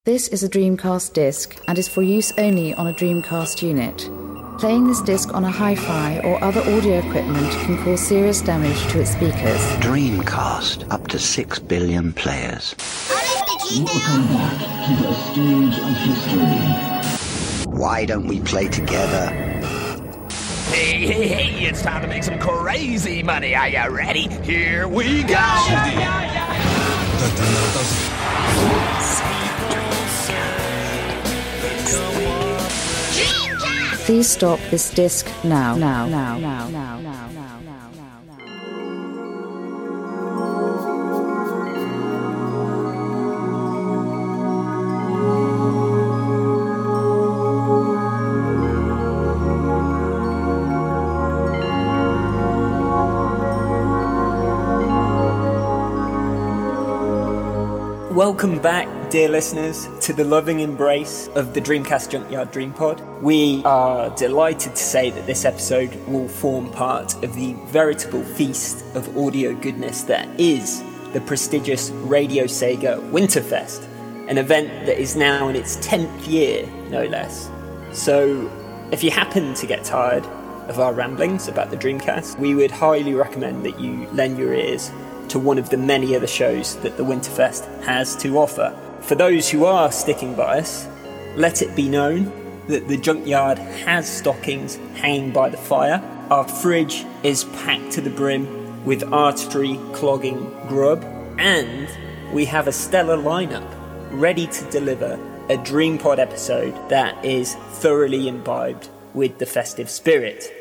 This is a Dreamcast disc and is for use only on a Dreamcast unit. Playing this disc on a hi-fi or other audio equipment can cause serious damage to its speakers. Dreamcast, up to 6 billion players. Welcome back to the stage of history. Why don't we play together? Hey, it's time to make some crazy money. Are you ready? Here we go! Please stop this disc now. Welcome back, dear listeners, to the loving embrace of the Dreamcast Junkyard Dream Pod. We are delighted to say that this episode will form part of the veritable feast of audio goodness that is the prestigious Radio Sega Winterfest, an event that is now in its 10th year, no less. So, if you happen to get tired of our ramblings about the Dreamcast, we would highly recommend that you lend your ears to one of the many other shows that the Winterfest has to offer. For those who are sticking by us, let it be known that the Junkyard has stockings hanging by the fire. Our fridge is packed to the brim with artery-clogging grub, and we have a stellar lineup ready to deliver a DreamPod episode that is thoroughly imbibed with the festive spirit.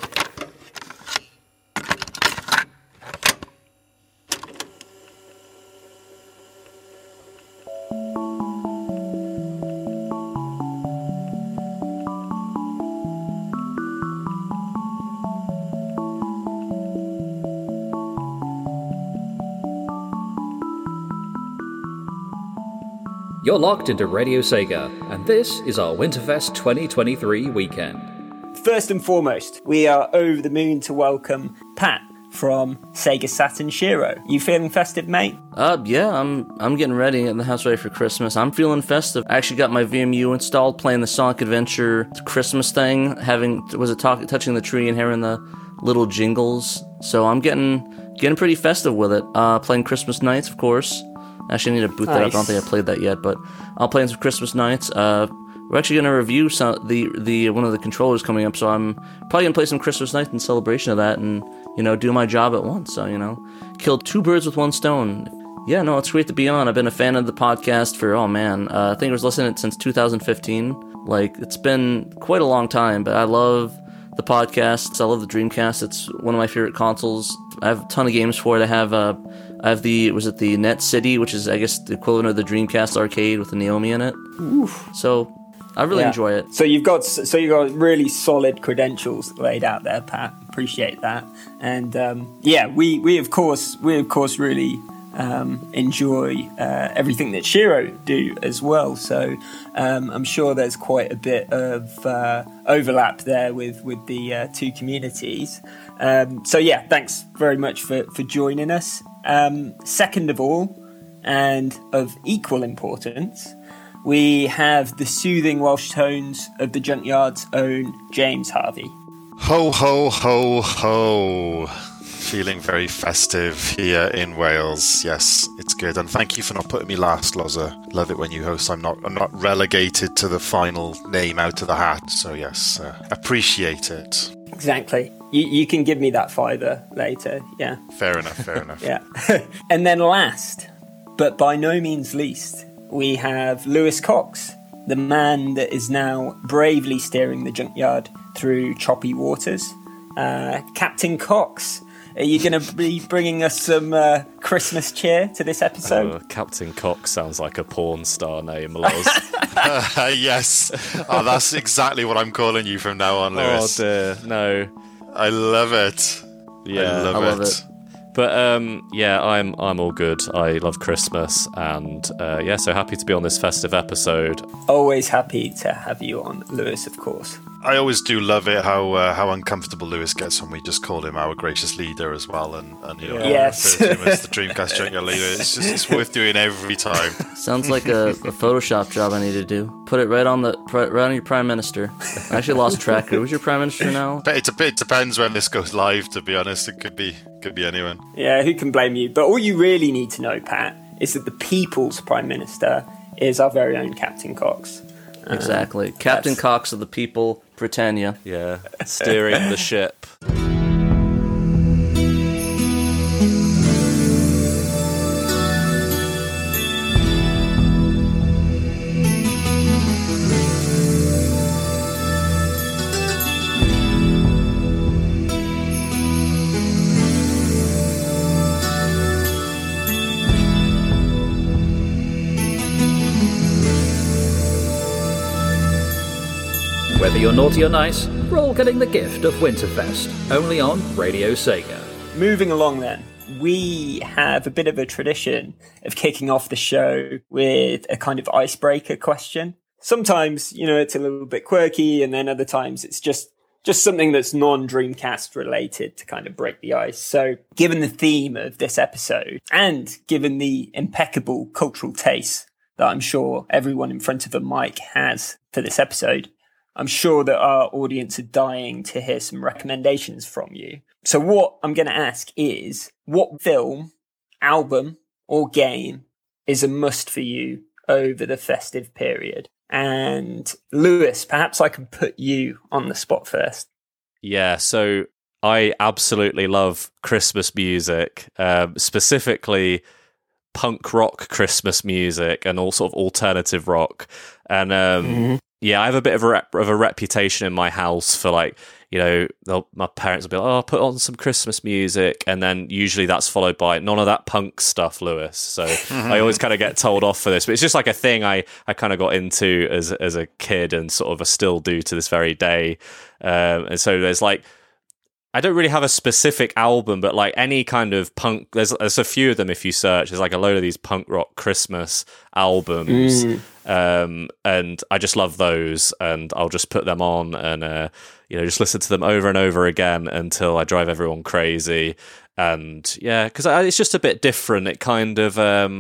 You're locked into Radio Sega, and this is our Winterfest 2023 weekend. First and foremost, we are over the moon to welcome Pat from Sega Saturn Shiro. You feeling festive, mate? Yeah, I'm getting ready, getting the house ready for Christmas. I'm feeling festive. I actually got my VMU installed, playing the Sonic Adventure Christmas thing, touching the tree and hearing the little jingles. So I'm getting pretty festive with it. Playing Christmas Nights, of course. Actually, I need to boot that up. I don't think I played that yet, but I'll play some Christmas Nights. We're actually going to review the one of the controllers coming up, so I'm probably going to play some Christmas Nights in celebration of that and, do my job at once. So, killed two birds with one stone. Yeah, no, it's great to be on. I've been a fan of the podcast for, I think I was listening to it since 2015. It's been quite a long time, but I love the podcasts. I love the Dreamcast. It's one of my favorite consoles. I have a ton of games for it. I have the Net City, which is, I guess, the equivalent of the Dreamcast arcade with the Naomi in it. Oof. So I really enjoy it. So you've got really solid credentials laid out there, Pat. Appreciate that. And we of course really enjoy everything that Shiro do as well. So I'm sure there's quite a bit of overlap there with the two communities. Thanks very much for joining us. Second of all, and of equal importance, we have the soothing Welsh tones of the Junkyard's own James Harvey. Ho, ho, ho, ho. Feeling very festive here in Wales. Yes, it's good. And thank you for not putting me last, Loza. Love it when you host. I'm not relegated to the final name out of the hat. So yes, appreciate it. Exactly. You can give me that $5 later, yeah. Fair enough. Yeah. And then last, but by no means least, we have Lewis Cox, the man that is now bravely steering the Junkyard through choppy waters. Captain Cox, are you going to be bringing us some Christmas cheer to this episode? Captain Cox sounds like a porn star name, Loz. Yes. Oh, that's exactly what I'm calling you from now on, Lewis. Oh dear, no. I love it. Yeah, I love it. But I'm all good. I love Christmas, and so happy to be on this festive episode. Always happy to have you on, Lewis, of course. I always do love it how uncomfortable Lewis gets when we just call him our gracious leader as well, and Yes. refer to him as the Dreamcast Junkyard leader. It's worth doing every time. Sounds like a Photoshop job I need to do. Put it right on your Prime Minister. I actually lost track. Who's your Prime Minister now? But it depends when this goes live. To be honest, it could be anyone. Yeah, who can blame you? But all you really need to know, Pat, is that the people's Prime Minister is our very own Captain Cox. Exactly. Captain Cox of the people, Britannia. Yeah, steering the ship. Whether you're naughty or nice, we're all getting the gift of Winterfest, only on Radio Sega. Moving along then, we have a bit of a tradition of kicking off the show with a kind of icebreaker question. Sometimes, it's a little bit quirky, and then other times it's just something that's non-Dreamcast related to kind of break the ice. So given the theme of this episode, and given the impeccable cultural taste that I'm sure everyone in front of a mic has for this episode, I'm sure that our audience are dying to hear some recommendations from you. So what I'm going to ask is, what film, album, or game is a must for you over the festive period? And Lewis, perhaps I can put you on the spot first. Yeah, so I absolutely love Christmas music, specifically punk rock Christmas music and all sort of alternative rock. And yeah, I have a bit of a reputation in my house for my parents will be like, "Oh, put on some Christmas music," and then usually that's followed by none of that punk stuff, Lewis. So I always kind of get told off for this, but it's just like a thing I kind of got into as a kid and sort of still do to this very day. And so there's I don't really have a specific album, but any kind of punk, there's a few of them if you search. There's a load of these punk rock Christmas albums, and I just love those, and I'll just put them on and just listen to them over and over again until I drive everyone crazy. And yeah, because it's just a bit different. It kind of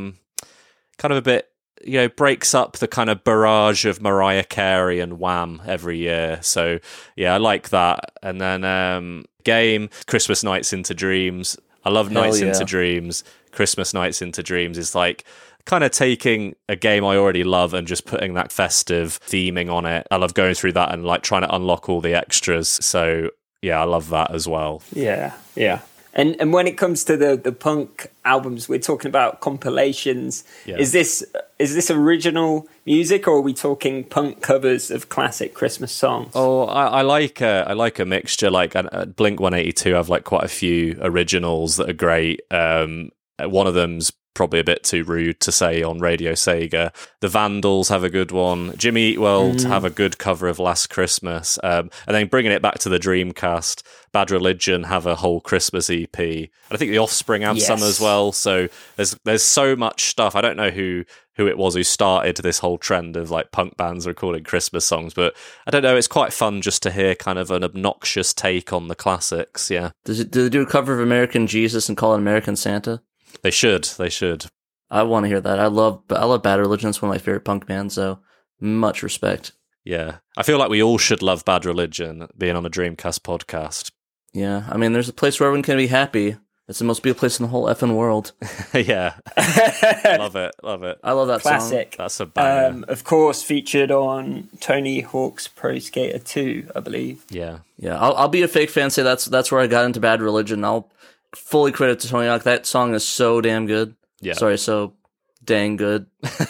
a bit breaks up the kind of barrage of Mariah Carey and Wham every year. So yeah, I like that. And then game, Christmas Nights into Dreams. I love Nights into Dreams. Christmas Nights into Dreams is kind of taking a game I already love and just putting that festive theming on it. I love going through that and trying to unlock all the extras. So yeah, I love that as well. Yeah. And when it comes to the punk albums, we're talking about compilations. Yeah. Is this original music, or are we talking punk covers of classic Christmas songs? Oh, I like a mixture. Blink 182 have quite a few originals that are great. One of them's probably a bit too rude to say on Radio Sega. The Vandals have a good one. Jimmy Eat World have a good cover of Last Christmas. And then bringing it back to the Dreamcast, Bad Religion have a whole Christmas EP. And I think The Offspring have some as well. So there's so much stuff. I don't know who it was who started this whole trend of punk bands recording Christmas songs, but I don't know, it's quite fun just to hear kind of an obnoxious take on the classics. Yeah. Do they do a cover of American Jesus and call it American Santa? They should. I want to hear that. I love Bad Religion. It's one of my favorite punk bands, so much respect. Yeah. I feel like we all should love Bad Religion, being on a Dreamcast podcast. Yeah. I mean, there's a place where everyone can be happy. It's the most beautiful place in the whole effing world. Yeah. Love it. I love that classic song. That's a banger. Of course, featured on Tony Hawk's Pro Skater 2, I believe. Yeah. I'll be a fake fan, say that's where I got into Bad Religion. I'll fully credit to Tony Hawk. That song is so damn good. Yeah. Sorry, so dang good.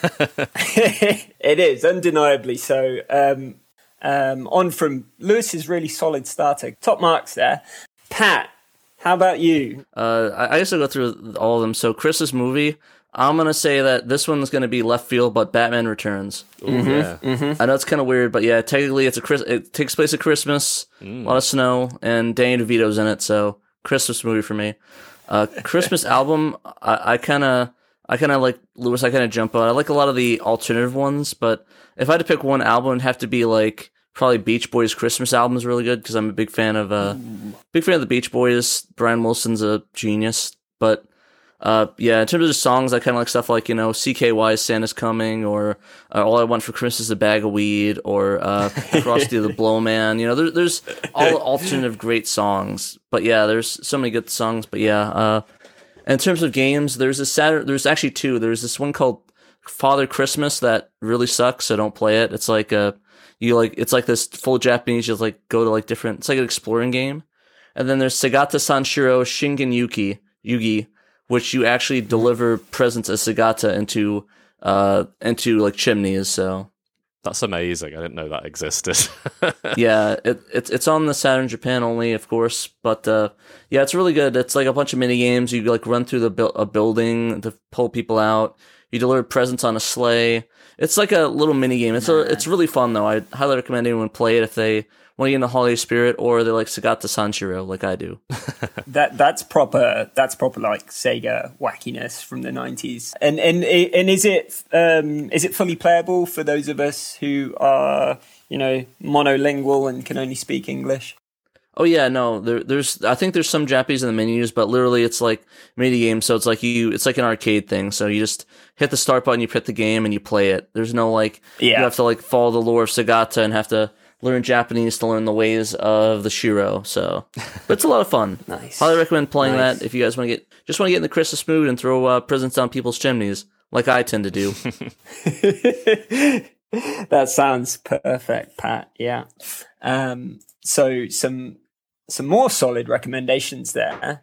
It is, undeniably so. On from Lewis's really solid starter. Top marks there. Pat, how about you? I guess I'll go through all of them. So Chris's movie, I'm going to say that this one's going to be left field, but Batman Returns. I know it's kind of weird, but yeah, technically it takes place at Christmas, a lot of snow, and Danny DeVito's in it, so Christmas movie for me. Christmas album, I kind of like Lewis. I kind of jump out. I like a lot of the alternative ones, but if I had to pick one album, it'd have to be probably Beach Boys' Christmas album is really good because I'm a big fan of the Beach Boys. Brian Wilson's a genius. But yeah, in terms of the songs, I kind of like stuff like, CKY's Santa's Coming, or All I Want for Christmas is a Bag of Weed, or Frosty the Blowman. There's all alternative great songs. But yeah, there's so many good songs. But yeah, in terms of games, there's actually two. There's this one called Father Christmas that really sucks, so don't play it. It's like it's like this full Japanese, you like go to like different, it's like an exploring game. And then there's Segata Sanshiro Shingen Yugi, which you actually deliver presents as Segata into like chimneys. So that's amazing. I didn't know that existed. Yeah, it's on the Saturn Japan only, of course. But yeah, it's really good. It's like a bunch of mini games. You like run through a building to pull people out. You deliver presents on a sleigh. It's like a little mini game. It's really fun though. I highly recommend anyone play it if they want to get in the holiday spirit, or they like Segata Sanshiro like I do. That's proper like Sega wackiness from the 90s. And is it fully playable for those of us who are, monolingual and can only speak English? Oh yeah, no. I think there's some Japanese in the menus, but literally it's like mini game. So it's like an arcade thing. So you just hit the start button, you hit the game, and you play it. There's no you have to follow the lore of Segata and have to learn Japanese to learn the ways of the Shiro. So, but it's a lot of fun. Nice. Highly recommend playing that if you guys want to get in the Christmas mood and throw presents down people's chimneys, like I tend to do. That sounds perfect, Pat. Yeah. So some more solid recommendations there.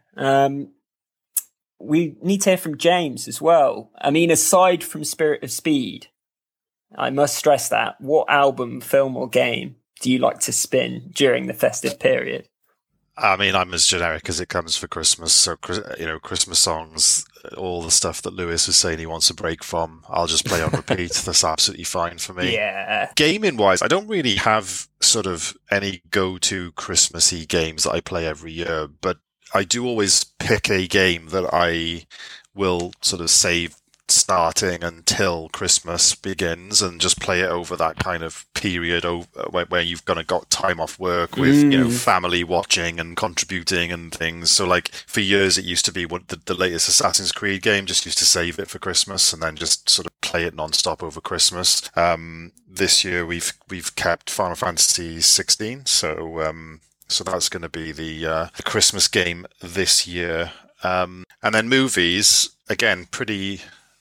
We need to hear from James as well. I mean, aside from Spirit of Speed, I must stress that. What album, film, or game do you like to spin during the festive period? I mean, I'm as generic as it comes for Christmas. So, Christmas songs, all the stuff that Lewis was saying he wants a break from, I'll just play on repeat. That's absolutely fine for me. Yeah. Gaming-wise, I don't really have sort of any go-to Christmassy games that I play every year, but I do always pick a game that I will sort of save starting until Christmas begins and just play it over that kind of period where you've got time off work with family watching and contributing and things. So like for years it used to be the latest Assassin's Creed game, just used to save it for Christmas and then just sort of play it non-stop over Christmas. This year we've kept Final Fantasy 16, so that's going to be the Christmas game this year. And then movies, again, pretty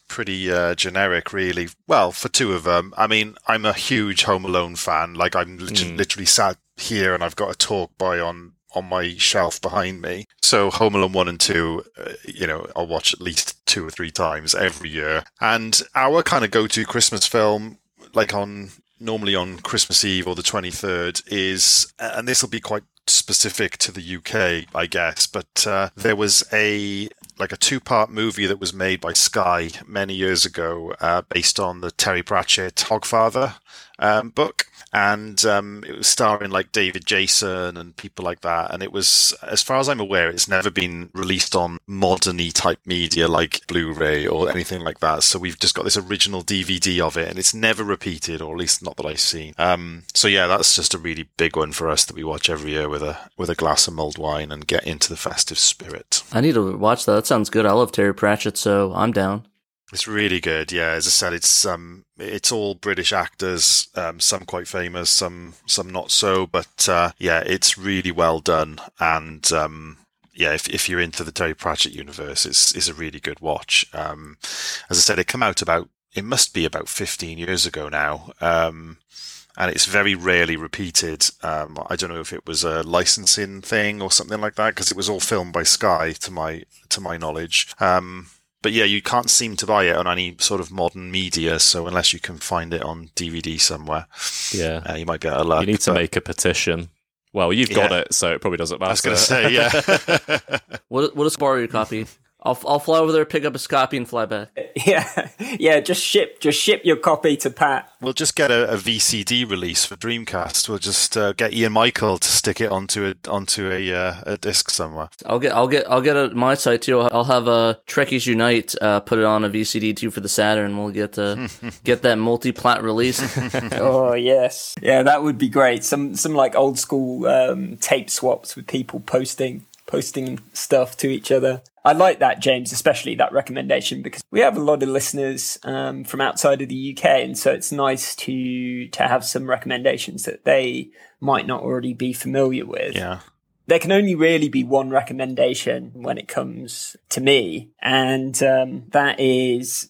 generic, really. Well, for two of them. I mean, I'm a huge Home Alone fan. Like, I'm literally sat here and I've got a talk boy on my shelf behind me. So Home Alone 1 and 2, I'll watch at least 2 or 3 times every year. And our kind of go-to Christmas film, like normally on Christmas Eve or the 23rd, is, and this will be quite specific to the UK, I guess, but there was a 2-part movie that was made by Sky many years ago, based on the Terry Pratchett Hogfather book. And it was starring like David Jason and people like that. And it was, as far as I'm aware, it's never been released on modern-y type media like Blu-ray or anything like that. So we've just got this original DVD of it, and it's never repeated, or at least not that I've seen. So yeah, that's just a really big one for us that we watch every year with a glass of mulled wine and get into the festive spirit. I need to watch that. That sounds good. I love Terry Pratchett, so I'm down. It's really good, yeah. As I said, it's all British actors, some quite famous, some not so, but yeah, it's really well done. And yeah, if you're into the Terry Pratchett universe, it's a really good watch. As I said, it came out it must be about 15 years ago now, and it's very rarely repeated. I don't know if it was a licensing thing or something like that, because it was all filmed by Sky, to my knowledge. But yeah, you can't seem to buy it on any sort of modern media, so unless you can find it on DVD somewhere, yeah, you might get a luck. You need to make a petition. Well, you've got it, so it probably doesn't matter. I was going to say, yeah. We'll just borrow your copy. I'll fly over there, pick up a copy, and fly back. Yeah. Just ship your copy to Pat. We'll just get a VCD release for Dreamcast. We'll just get Ian Michael to stick it onto a disc somewhere. I'll get my site too. I'll have Trekkies Unite put it on a VCD too for the Saturn. We'll get that multi-plat release. Oh yes, yeah, that would be great. Some like old school tape swaps with people posting stuff to each other. I like that, James, especially that recommendation, because we have a lot of listeners from outside of the UK, and so it's nice to have some recommendations that they might not already be familiar with. Yeah. There can only really be one recommendation when it comes to me, and that is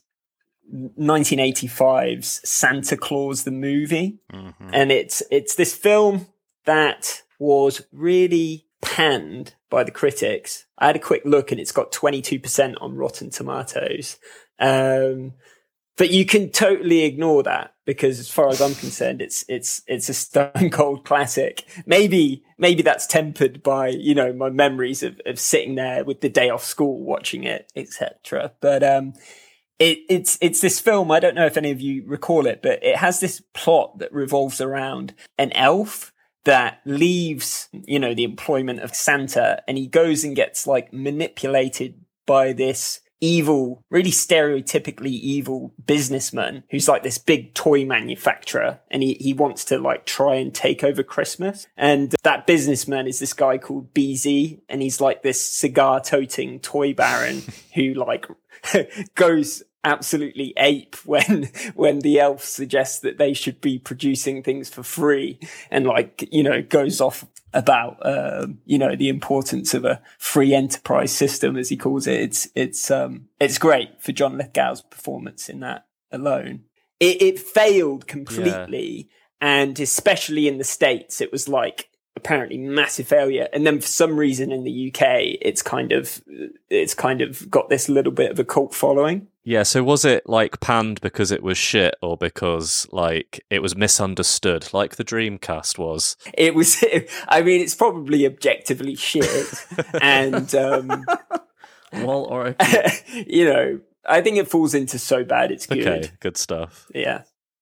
1985's Santa Claus the movie. Mm-hmm. And it's this film that was really panned by the critics. I had a quick look and it's got 22% on Rotten Tomatoes. But you can totally ignore that, because as far as I'm concerned, it's a stone cold classic. Maybe that's tempered by, my memories of sitting there with the day off school watching it, etc. But, it's this film. I don't know if any of you recall it, but it has this plot that revolves around an elf that leaves, the employment of Santa, and he goes and gets like manipulated by this evil, really stereotypically evil businessman who's like this big toy manufacturer, and he wants to like try and take over Christmas. And that businessman is this guy called BZ, and he's like this cigar toting toy baron who like goes absolutely ape when the elf suggests that they should be producing things for free, and goes off about the importance of a free enterprise system, as he calls it. It's great for John Lithgow's performance in that alone. It failed completely, and especially in the States, it was like apparently massive failure. And then for some reason in the UK, it's kind of got this little bit of a cult following. Yeah, so was it like panned because it was shit, or because like it was misunderstood, like the Dreamcast was? It was. I mean, it's probably objectively shit, and well, all right. I think it falls into so bad it's good. Okay, good stuff. Yeah.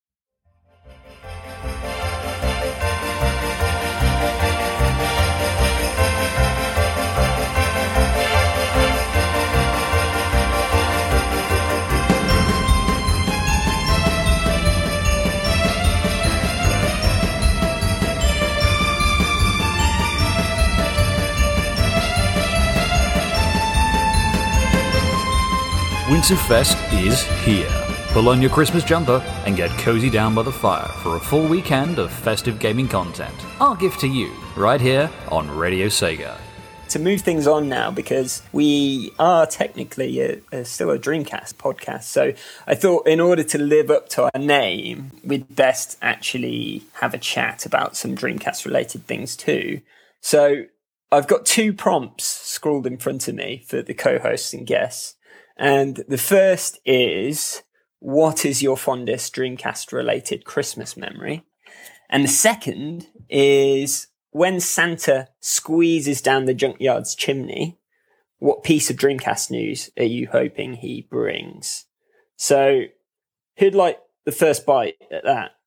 Winterfest is here. Pull on your Christmas jumper and get cozy down by the fire for a full weekend of festive gaming content. Our gift to you, right here on Radio Sega. To move things on now, because we are technically still a Dreamcast podcast, so I thought in order to live up to our name, we'd best actually have a chat about some Dreamcast-related things too. So I've got 2 prompts scrawled in front of me for the co-hosts and guests. And the first is, what is your fondest Dreamcast-related Christmas memory? And the second is, when Santa squeezes down the junkyard's chimney, what piece of Dreamcast news are you hoping he brings? So, who'd like the first bite at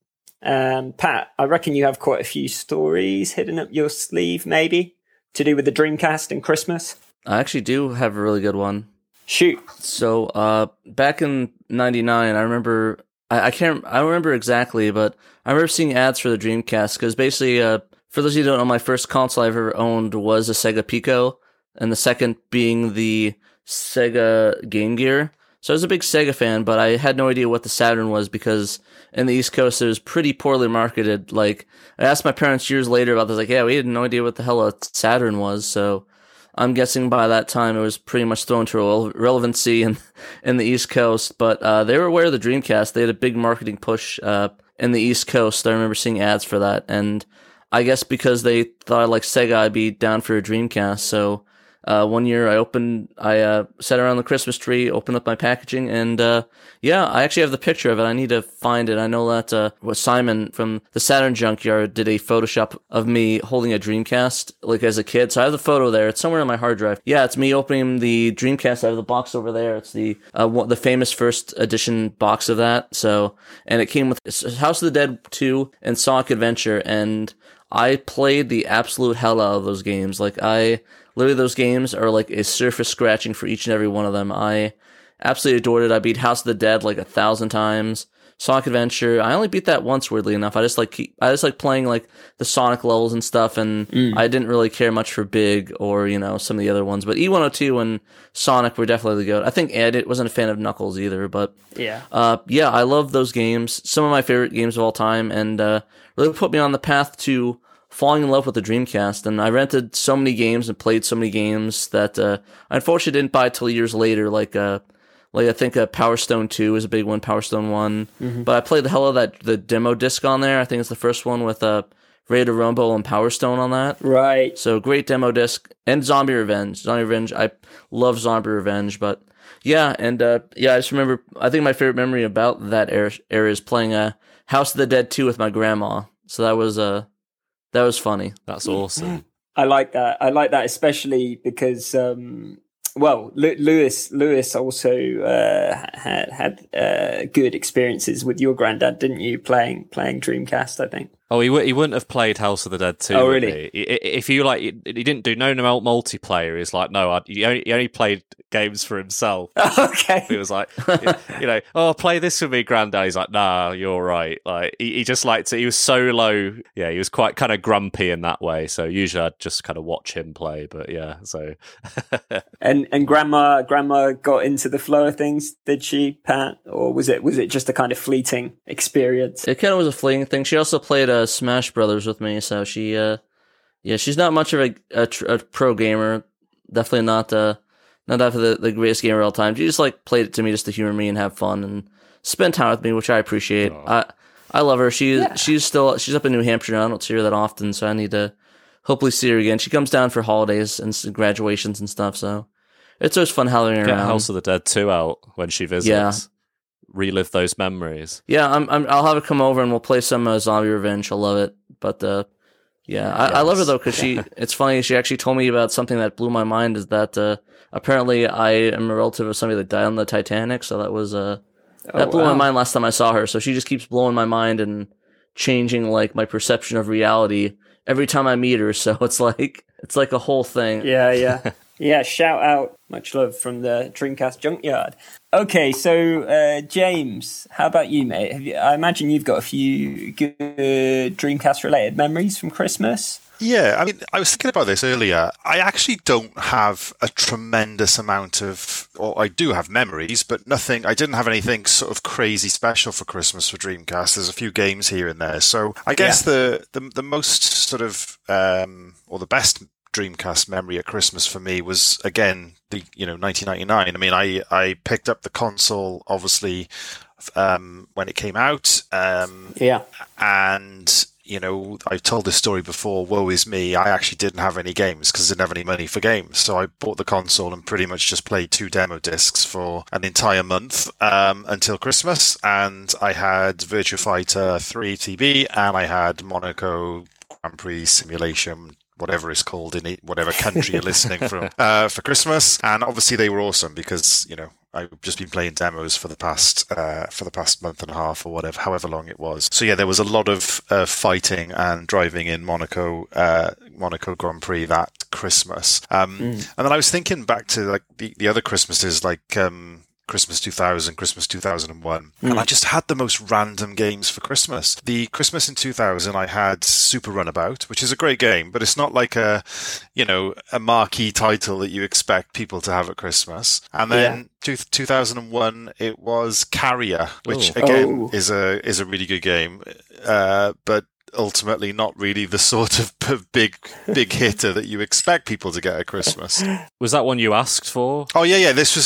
that? Pat, I reckon you have quite a few stories hidden up your sleeve, maybe, to do with the Dreamcast and Christmas. I actually do have a really good one. Shoot. So, back in '99, I remember, I don't remember exactly, but I remember seeing ads for the Dreamcast, because basically, for those of you who don't know, my first console I ever owned was a Sega Pico, and the second being the Sega Game Gear. So I was a big Sega fan, but I had no idea what the Saturn was, because in the East Coast it was pretty poorly marketed. Like, I asked my parents years later about this, like, yeah, we had no idea what the hell a Saturn was, so I'm guessing by that time it was pretty much thrown to relevancy in the East Coast, but they were aware of the Dreamcast. They had a big marketing push in the East Coast. I remember seeing ads for that, and I guess because they thought I liked Sega, I'd be down for a Dreamcast. So One year I sat around the Christmas tree, opened up my packaging, and I actually have the picture of it. I need to find it. I know that Simon from the Saturn Junkyard did a Photoshop of me holding a Dreamcast, like as a kid. So I have the photo there. It's somewhere on my hard drive. Yeah, it's me opening the Dreamcast out of the box over there. It's the famous first edition box of that. So, and it came with House of the Dead 2 and Sonic Adventure, and I played the absolute hell out of those games. Like, literally, those games are like a surface scratching for each and every one of them. I absolutely adored it. I beat House of the Dead like 1,000 times. Sonic Adventure, I only beat that once, weirdly enough. I just like playing like the Sonic levels and stuff, and I didn't really care much for Big or, some of the other ones. But E102 and Sonic were definitely good. I think Ed wasn't a fan of Knuckles either, but I love those games. Some of my favorite games of all time, and really put me on the path to falling in love with the Dreamcast. And I rented so many games and played so many games that I unfortunately didn't buy till years later. Like I think Power Stone 2 is a big one, Power Stone 1. Mm-hmm. But I played the hell out of the demo disc on there. I think it's the first one with Raider Rumble and Power Stone on that. Right. So great demo disc. And Zombie Revenge. I love Zombie Revenge, but yeah, and I just remember, I think my favorite memory about that era is playing House of the Dead 2 with my grandma. So that was funny. That's awesome. I like that. Especially because Lewis also had good experiences with your granddad, didn't you? Playing Dreamcast, I think. Oh, he wouldn't have played House of the Dead 2. Oh, really? If you he didn't do no multiplayer. He's like, no, he only played games for himself. Okay. He was like, play this with me, Granddad. He's like, nah, you're right. Like he just liked it. He was so low. Yeah, he was quite kind of grumpy in that way. So usually I'd just kind of watch him play. But yeah, so. and grandma got into the flow of things, did she, Pat? Or was it just a kind of fleeting experience? It kind of was a fleeting thing. She also played Smash Brothers with me, so she she's not much of a pro gamer. Definitely not after the greatest gamer of all time. She just played it to me just to humor me and have fun and spend time with me, which I appreciate. I love her. She's up in New Hampshire now. I don't see her that often, so I need to hopefully see her again. She comes down for holidays and graduations and stuff, so it's always fun having her around. Get House of the Dead 2 out when she visits. Yeah. Relive those memories. Yeah, I'll have her come over and we'll play some Zombie Revenge. I'll love it. But I love her though, because it's funny. She actually told me about something that blew my mind. Is that apparently I am a relative of somebody that died on the Titanic. So that was that blew my mind last time I saw her. So she just keeps blowing my mind and changing my perception of reality every time I meet her. So it's like a whole thing. Yeah. Yeah, shout out. Much love from the Dreamcast Junkyard. Okay, so James, how about you, mate? I imagine you've got a few good Dreamcast-related memories from Christmas. Yeah, I mean, I was thinking about this earlier. I actually don't have a tremendous amount or I do have memories, but I didn't have anything sort of crazy special for Christmas for Dreamcast. There's a few games here and there. So I guess the most sort of, or the best Dreamcast memory at Christmas for me was, again, 1999. I mean, I picked up the console, obviously, when it came out. And, I've told this story before, woe is me. I actually didn't have any games because I didn't have any money for games. So I bought the console and pretty much just played 2 demo discs for an entire month until Christmas. And I had Virtua Fighter 3 TB and I had Monaco Grand Prix Simulation, whatever it's called in whatever country you're listening from, for Christmas. And obviously they were awesome because, I've just been playing demos for the past month and a half or whatever, however long it was. So yeah, there was a lot of fighting and driving in Monaco Grand Prix that Christmas. And then I was thinking back to the other Christmases, Christmas 2000, Christmas 2001. And I just had the most random games for Christmas. The Christmas in 2000, I had Super Runabout, which is a great game, but it's not like a marquee title that you expect people to have at Christmas. And then 2001, it was Carrier, which again is a really good game, but ultimately not really the sort of big hitter that you expect people to get at Christmas. Was that one you asked for? Oh yeah, this was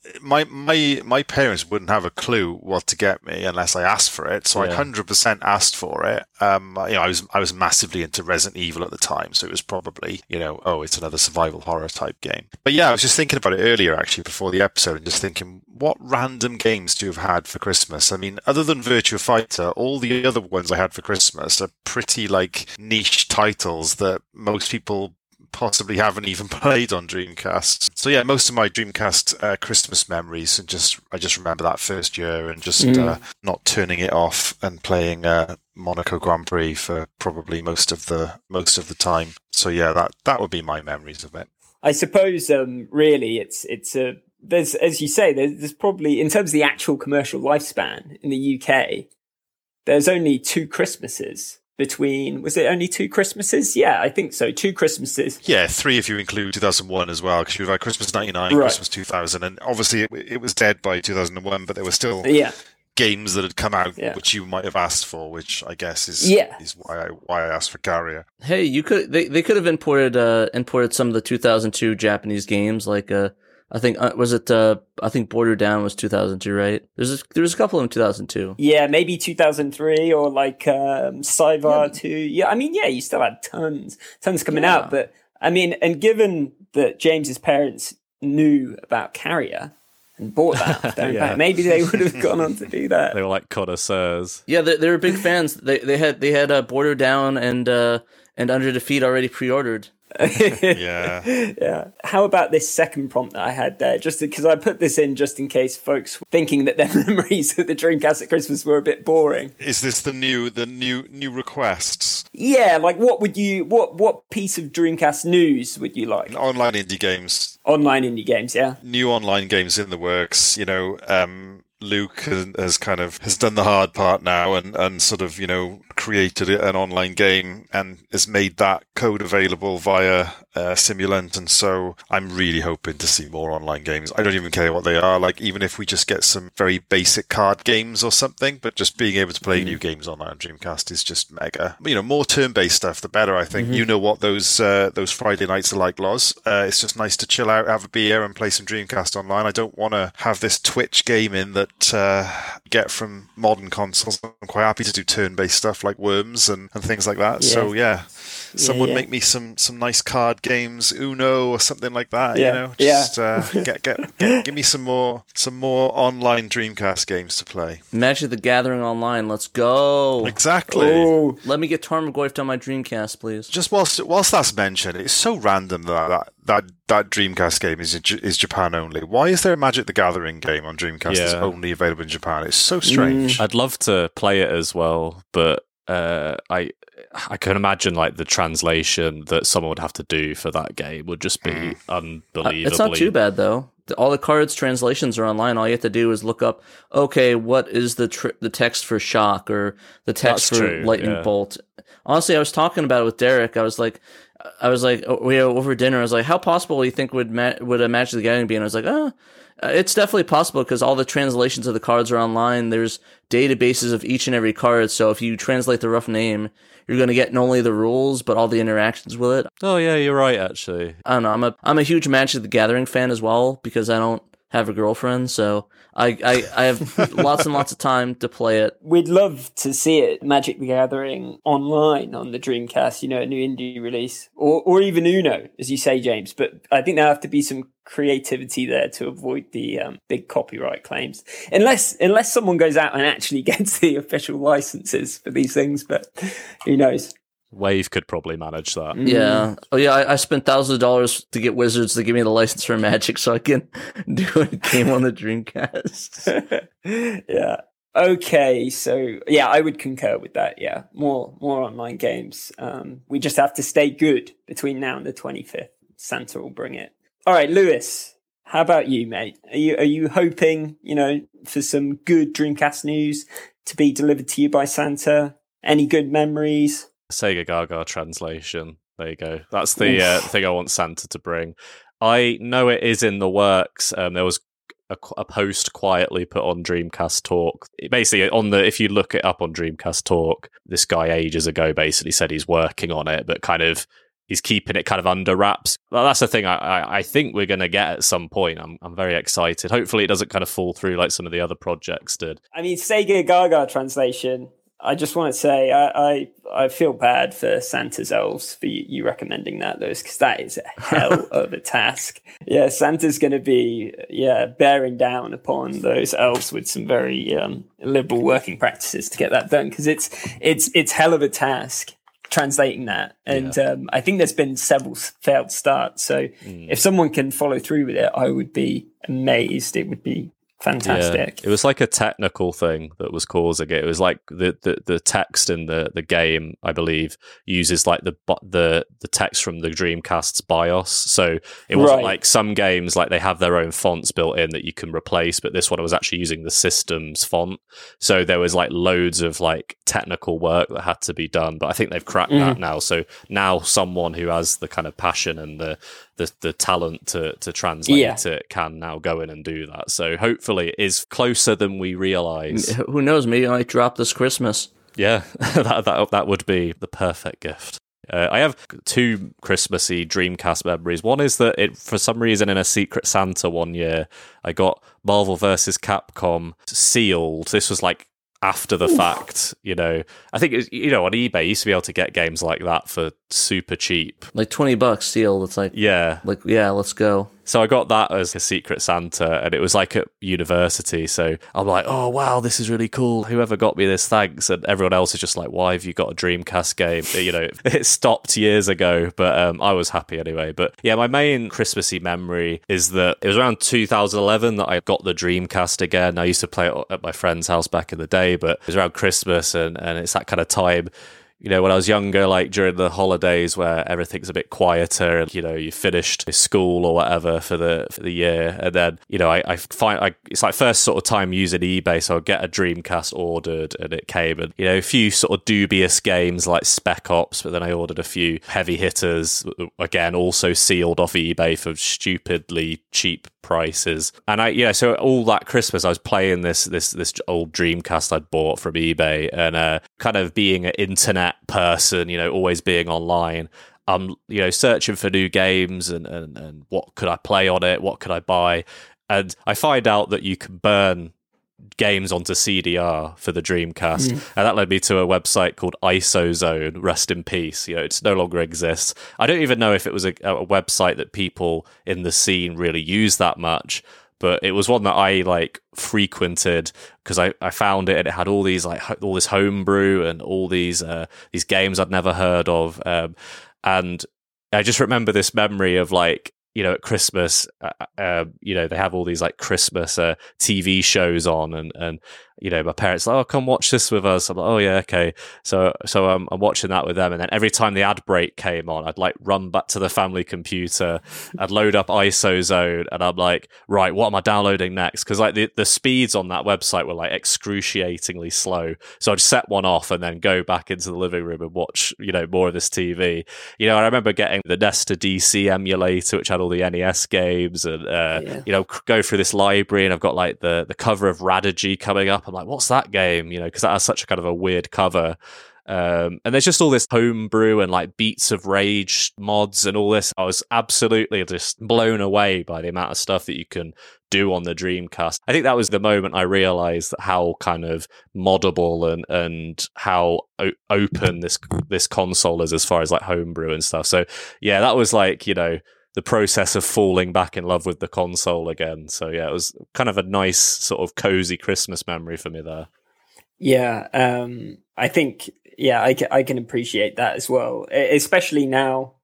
my parents wouldn't have a clue what to get me unless I asked for it. So I 100% asked for it. I was massively into Resident Evil at the time, so it was probably, it's another survival horror type game. But yeah, I was just thinking about it earlier actually before the episode, and just thinking, what random games do you have had for Christmas? I mean, other than Virtua Fighter, all the other ones I had for Christmas are pretty like niche titles that most people possibly haven't even played on Dreamcast. So yeah, most of my Dreamcast Christmas memories, and I just remember that first year and just not turning it off and playing Monaco Grand Prix for probably most of the time. So yeah, that would be my memories of it. I suppose really there's, as you say, there's probably, in terms of the actual commercial lifespan in the UK, there's only 2 Christmases. Was it only 2 Christmases? Yeah, I think so. 2 Christmases. Yeah, 3 if you include 2001 as well, because you've had Christmas 99, right. Christmas 2000, and obviously it was dead by 2001, but there were still games that had come out which you might have asked for, which I guess is why I asked for Garia. Hey, they could have imported some of the 2002 Japanese games, like I think Border Down was 2002, right? There's a couple in 2002. Yeah, maybe 2003 or like Cyvar 2. Yeah, I mean, you still had tons coming out. But I mean, and given that James's parents knew about Carrier and bought that, back, maybe they would have gone on to do that. They were like connoisseurs. Yeah, they were big fans. They had Border Down and Under Defeat already pre-ordered. Yeah. How about this second prompt that I had there? Just because I put this in just in case folks were thinking that their memories of the Dreamcast at Christmas were a bit boring. Is this the new requests? Yeah, like what piece of Dreamcast news would you like? Online indie games. Online indie games, yeah. New online games in the works. Luke has done the hard part now and sort of, created an online game and has made that code available via Simulant. And so I'm really hoping to see more online games. I don't even care what they are. Like, even if we just get some very basic card games or something, but just being able to play new games online on Dreamcast is just mega. More turn-based stuff, the better, I think. You know what those Friday nights are like, Loz. It's just nice to chill out, have a beer and play some Dreamcast online. I don't want to have this Twitch gaming that get from modern consoles. I'm quite happy to do turn-based stuff like Worms and things like that. So someone make me some nice card games, Uno or something like that. Give me some more online Dreamcast games to play. Magic the Gathering Online, let's go. Exactly. Oh. Let me get Tarmogoyf on my Dreamcast, please. Just whilst that's mentioned, it's so random that Dreamcast game is Japan only. Why is there a Magic the Gathering game on Dreamcast that's only available in Japan? It's so strange. I'd love to play it as well, but I can imagine like the translation that someone would have to do for that game would just be unbelievably. It's not too bad though. All the cards translations are online. All you have to do is look up, okay, what is the text for shock or the text for lightning bolt. Honestly, I was talking about it with Derek. I was like, over dinner, I was like, how possible do you think would a Magic the Gathering be? And I was like, it's definitely possible because all the translations of the cards are online. There's databases of each and every card. So if you translate the rough name, you're going to get not only the rules, but all the interactions with it. Oh, yeah, you're right, actually. I don't know. I'm a huge Magic the Gathering fan as well because I don't have a girlfriend. So I have lots and lots of time to play it. We'd love to see it, Magic the Gathering, online on the Dreamcast, a new indie release. Or even Uno, as you say, James. But I think there have to be some creativity there to avoid the big copyright claims. Unless someone goes out and actually gets the official licenses for these things, but who knows? Wave could probably manage that. Yeah. Oh, yeah. I spent thousands of dollars to get Wizards to give me the license for Magic so I can do a game on the Dreamcast. Yeah. Okay. So, yeah, I would concur with that. Yeah. More online games. We just have to stay good between now and the 25th. Santa will bring it. All right, Lewis. How about you, mate? Are you hoping, for some good Dreamcast news to be delivered to you by Santa? Any good memories? Sega Gaga translation. There you go. That's the thing I want Santa to bring. I know it is in the works. There was a post quietly put on Dreamcast Talk. Basically, if you look it up on Dreamcast Talk, this guy ages ago basically said he's working on it, but kind of he's keeping it kind of under wraps. Well, that's the thing I think we're going to get at some point. I'm very excited. Hopefully it doesn't kind of fall through like some of the other projects did. I mean, Sega Gaga translation, I just want to say I feel bad for Santa's elves for you recommending that, Lewis, because that is a hell of a task. Yeah, Santa's going to be bearing down upon those elves with some very liberal working practices to get that done, because it's hell of a task translating that. And I think there's been several failed starts. So if someone can follow through with it, I would be amazed. It would be fantastic. Yeah. It was like a technical thing that was causing it. It was like the text in the game, I believe, uses like the text from the Dreamcast's BIOS. So it wasn't like some games, like they have their own fonts built in that you can replace, but this one was actually using the system's font. So there was like loads of like technical work that had to be done, but I think they've cracked that now. So now someone who has the kind of passion and the talent to translate it can now go in and do that. So hopefully it is closer than we realize. Who knows? Maybe I might drop this Christmas. Yeah, that would be the perfect gift. I have two Christmassy Dreamcast memories. One is that for some reason in a Secret Santa one year, I got Marvel vs. Capcom sealed. This was like after the fact, I think on eBay you used to be able to get games like that for super cheap, like $20 sealed. It's like let's go. So I got that as a Secret Santa, and it was like at university. So I'm like, oh wow, this is really cool. Whoever got me this, thanks. And everyone else is just like, why have you got a Dreamcast game? It stopped years ago, but I was happy anyway. But yeah, my main Christmassy memory is that it was around 2011 that I got the Dreamcast again. I used to play it at my friend's house back in the day, but it was around Christmas, and it's that kind of time. When I was younger, like during the holidays where everything's a bit quieter and, you finished school or whatever for the year. And then, I find it's like first sort of time using eBay. So I'll get a Dreamcast ordered and it came, and, a few sort of dubious games like Spec Ops, but then I ordered a few heavy hitters, again, also sealed off eBay for stupidly cheap prices. And so all that Christmas I was playing this old Dreamcast I'd bought from eBay, and kind of being an internet person, always being online, searching for new games and what could I play on it, what could I buy, and I find out that you can burn games onto CDR for the Dreamcast, and that led me to a website called ISOZone, rest in peace. It's no longer exists. I don't even know if it was a website that people in the scene really use that much, but it was one that I frequented because I found it, and it had all these all this homebrew and all these games I'd never heard of, and I just remember this memory of at Christmas, they have all these Christmas TV shows on, and my parents are like, oh, come watch this with us. I'm like, oh yeah, okay. So I'm watching that with them, and then every time the ad break came on, I'd run back to the family computer, I'd load up ISOZone, and I'm like, right, what am I downloading next? Because the speeds on that website were excruciatingly slow. So I'd set one off and then go back into the living room and watch more of this TV. I remember getting the Nesta DC emulator, which had all the NES games, and go through this library, and I've got the cover of Radigy coming up. I'm like, what's that game? Because that has such a kind of a weird cover. And there's just all this homebrew and Beats of Rage mods and all this. I was absolutely just blown away by the amount of stuff that you can do on the Dreamcast. I think that was the moment I realized how kind of moddable and how open this console is as far as homebrew and stuff. So yeah, that was the process of falling back in love with the console again. So yeah, it was kind of a nice sort of cozy Christmas memory for me there. Yeah, I think, I can appreciate that as well, especially now.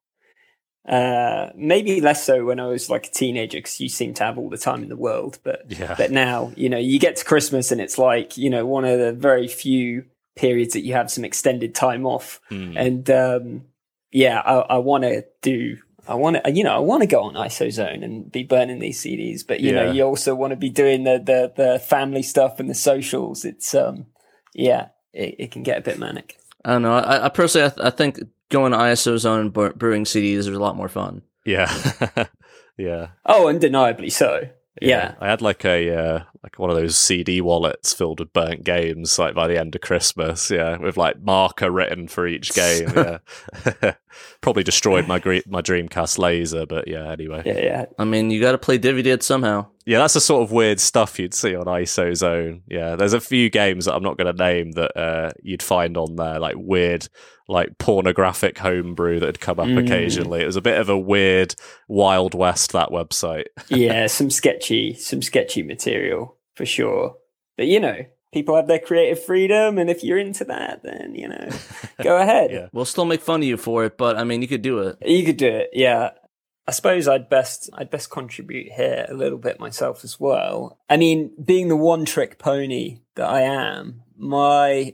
Maybe less so when I was a teenager, because you seem to have all the time in the world. But now, you get to Christmas and it's one of the very few periods that you have some extended time off. And I want to I want to go on ISOZone and be burning these CDs, but you also want to be doing the family stuff and the socials. It's it can get a bit manic. I don't know. I personally, I think going to ISOZone and brewing CDs is a lot more fun. Yeah, yeah. Oh, undeniably so. Yeah. I had a like one of those CD wallets filled with burnt games, like by the end of Christmas. Yeah, with like marker written for each game. Yeah, probably destroyed my Dreamcast laser, but yeah. Anyway, Yeah. I mean, you got to play Dividend somehow. yeah, that's the sort of weird stuff you'd see on ISO Zone. Yeah, there's a few games that I'm not going to name that you'd find on there, like weird, like pornographic homebrew that'd come up occasionally. It was a bit of a weird Wild West, that website. Yeah, some sketchy material for sure. But people have their creative freedom, and if you're into that, then go ahead. Yeah. We'll still make fun of you for it, but I mean, you could do it. You could do it. Yeah. I suppose I'd best contribute here a little bit myself as well. I mean, being the one trick pony that I am, my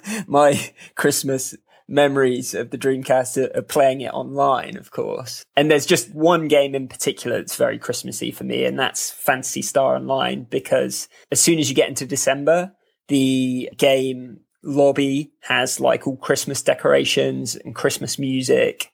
Christmas memories of the Dreamcast are playing it online, of course. And there's just one game in particular that's very Christmassy for me, and that's Phantasy Star Online, because as soon as you get into December, the game lobby has like all Christmas decorations and Christmas music,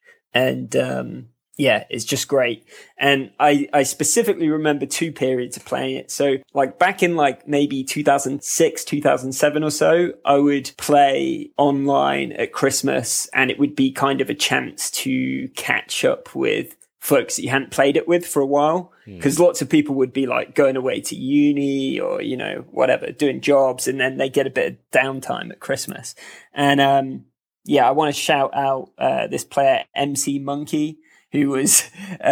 and yeah, it's just great. And I specifically remember 2 periods of playing it. So like back in like maybe 2006, 2007 or so, I would play online at Christmas, and it would be kind of a chance to catch up with folks that you hadn't played it with for a while. Because lots of people would be like going away to uni or, whatever, doing jobs, and then they get a bit of downtime at Christmas. And yeah, I want to shout out this player, MC Monkey, who was,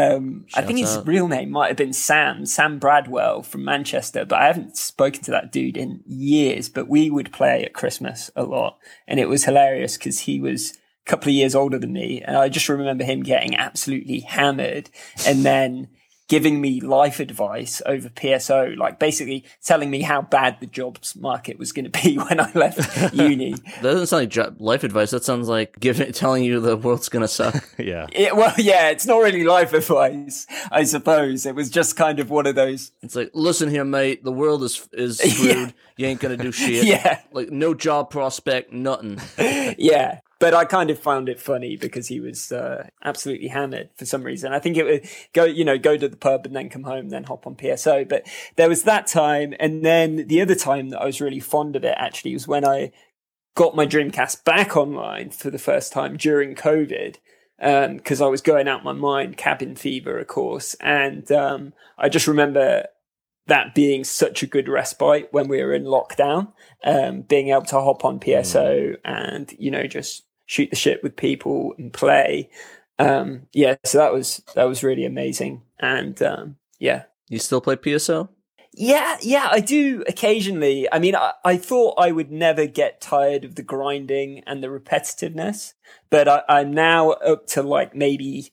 I think his real name might have been Sam Bradwell from Manchester, but I haven't spoken to that dude in years. But we would play at Christmas a lot, and it was hilarious because he was a couple of years older than me, and I just remember him getting absolutely hammered and then giving me life advice over PSO, like basically telling me how bad the jobs market was going to be when I left uni. That doesn't sound like life advice. That sounds like telling you the world's going to suck. Yeah. Yeah, it's not really life advice, I suppose. It was just kind of one of those. It's like, listen here, mate, the world is screwed. Yeah. You ain't going to do shit. Yeah. Like, no job prospect, nothing. Yeah. But I kind of found it funny because he was absolutely hammered for some reason. I think it would go to the pub and then come home, then hop on PSO. But there was that time. And then the other time that I was really fond of it actually was when I got my Dreamcast back online for the first time during COVID. Because I was going out my mind, cabin fever, of course. And I just remember that being such a good respite when we were in lockdown, being able to hop on PSO and, just shoot the shit with people and play. Yeah, so that was really amazing. And yeah. You still play PSO? Yeah, I do occasionally. I mean, I thought I would never get tired of the grinding and the repetitiveness, but I'm now up to like maybe,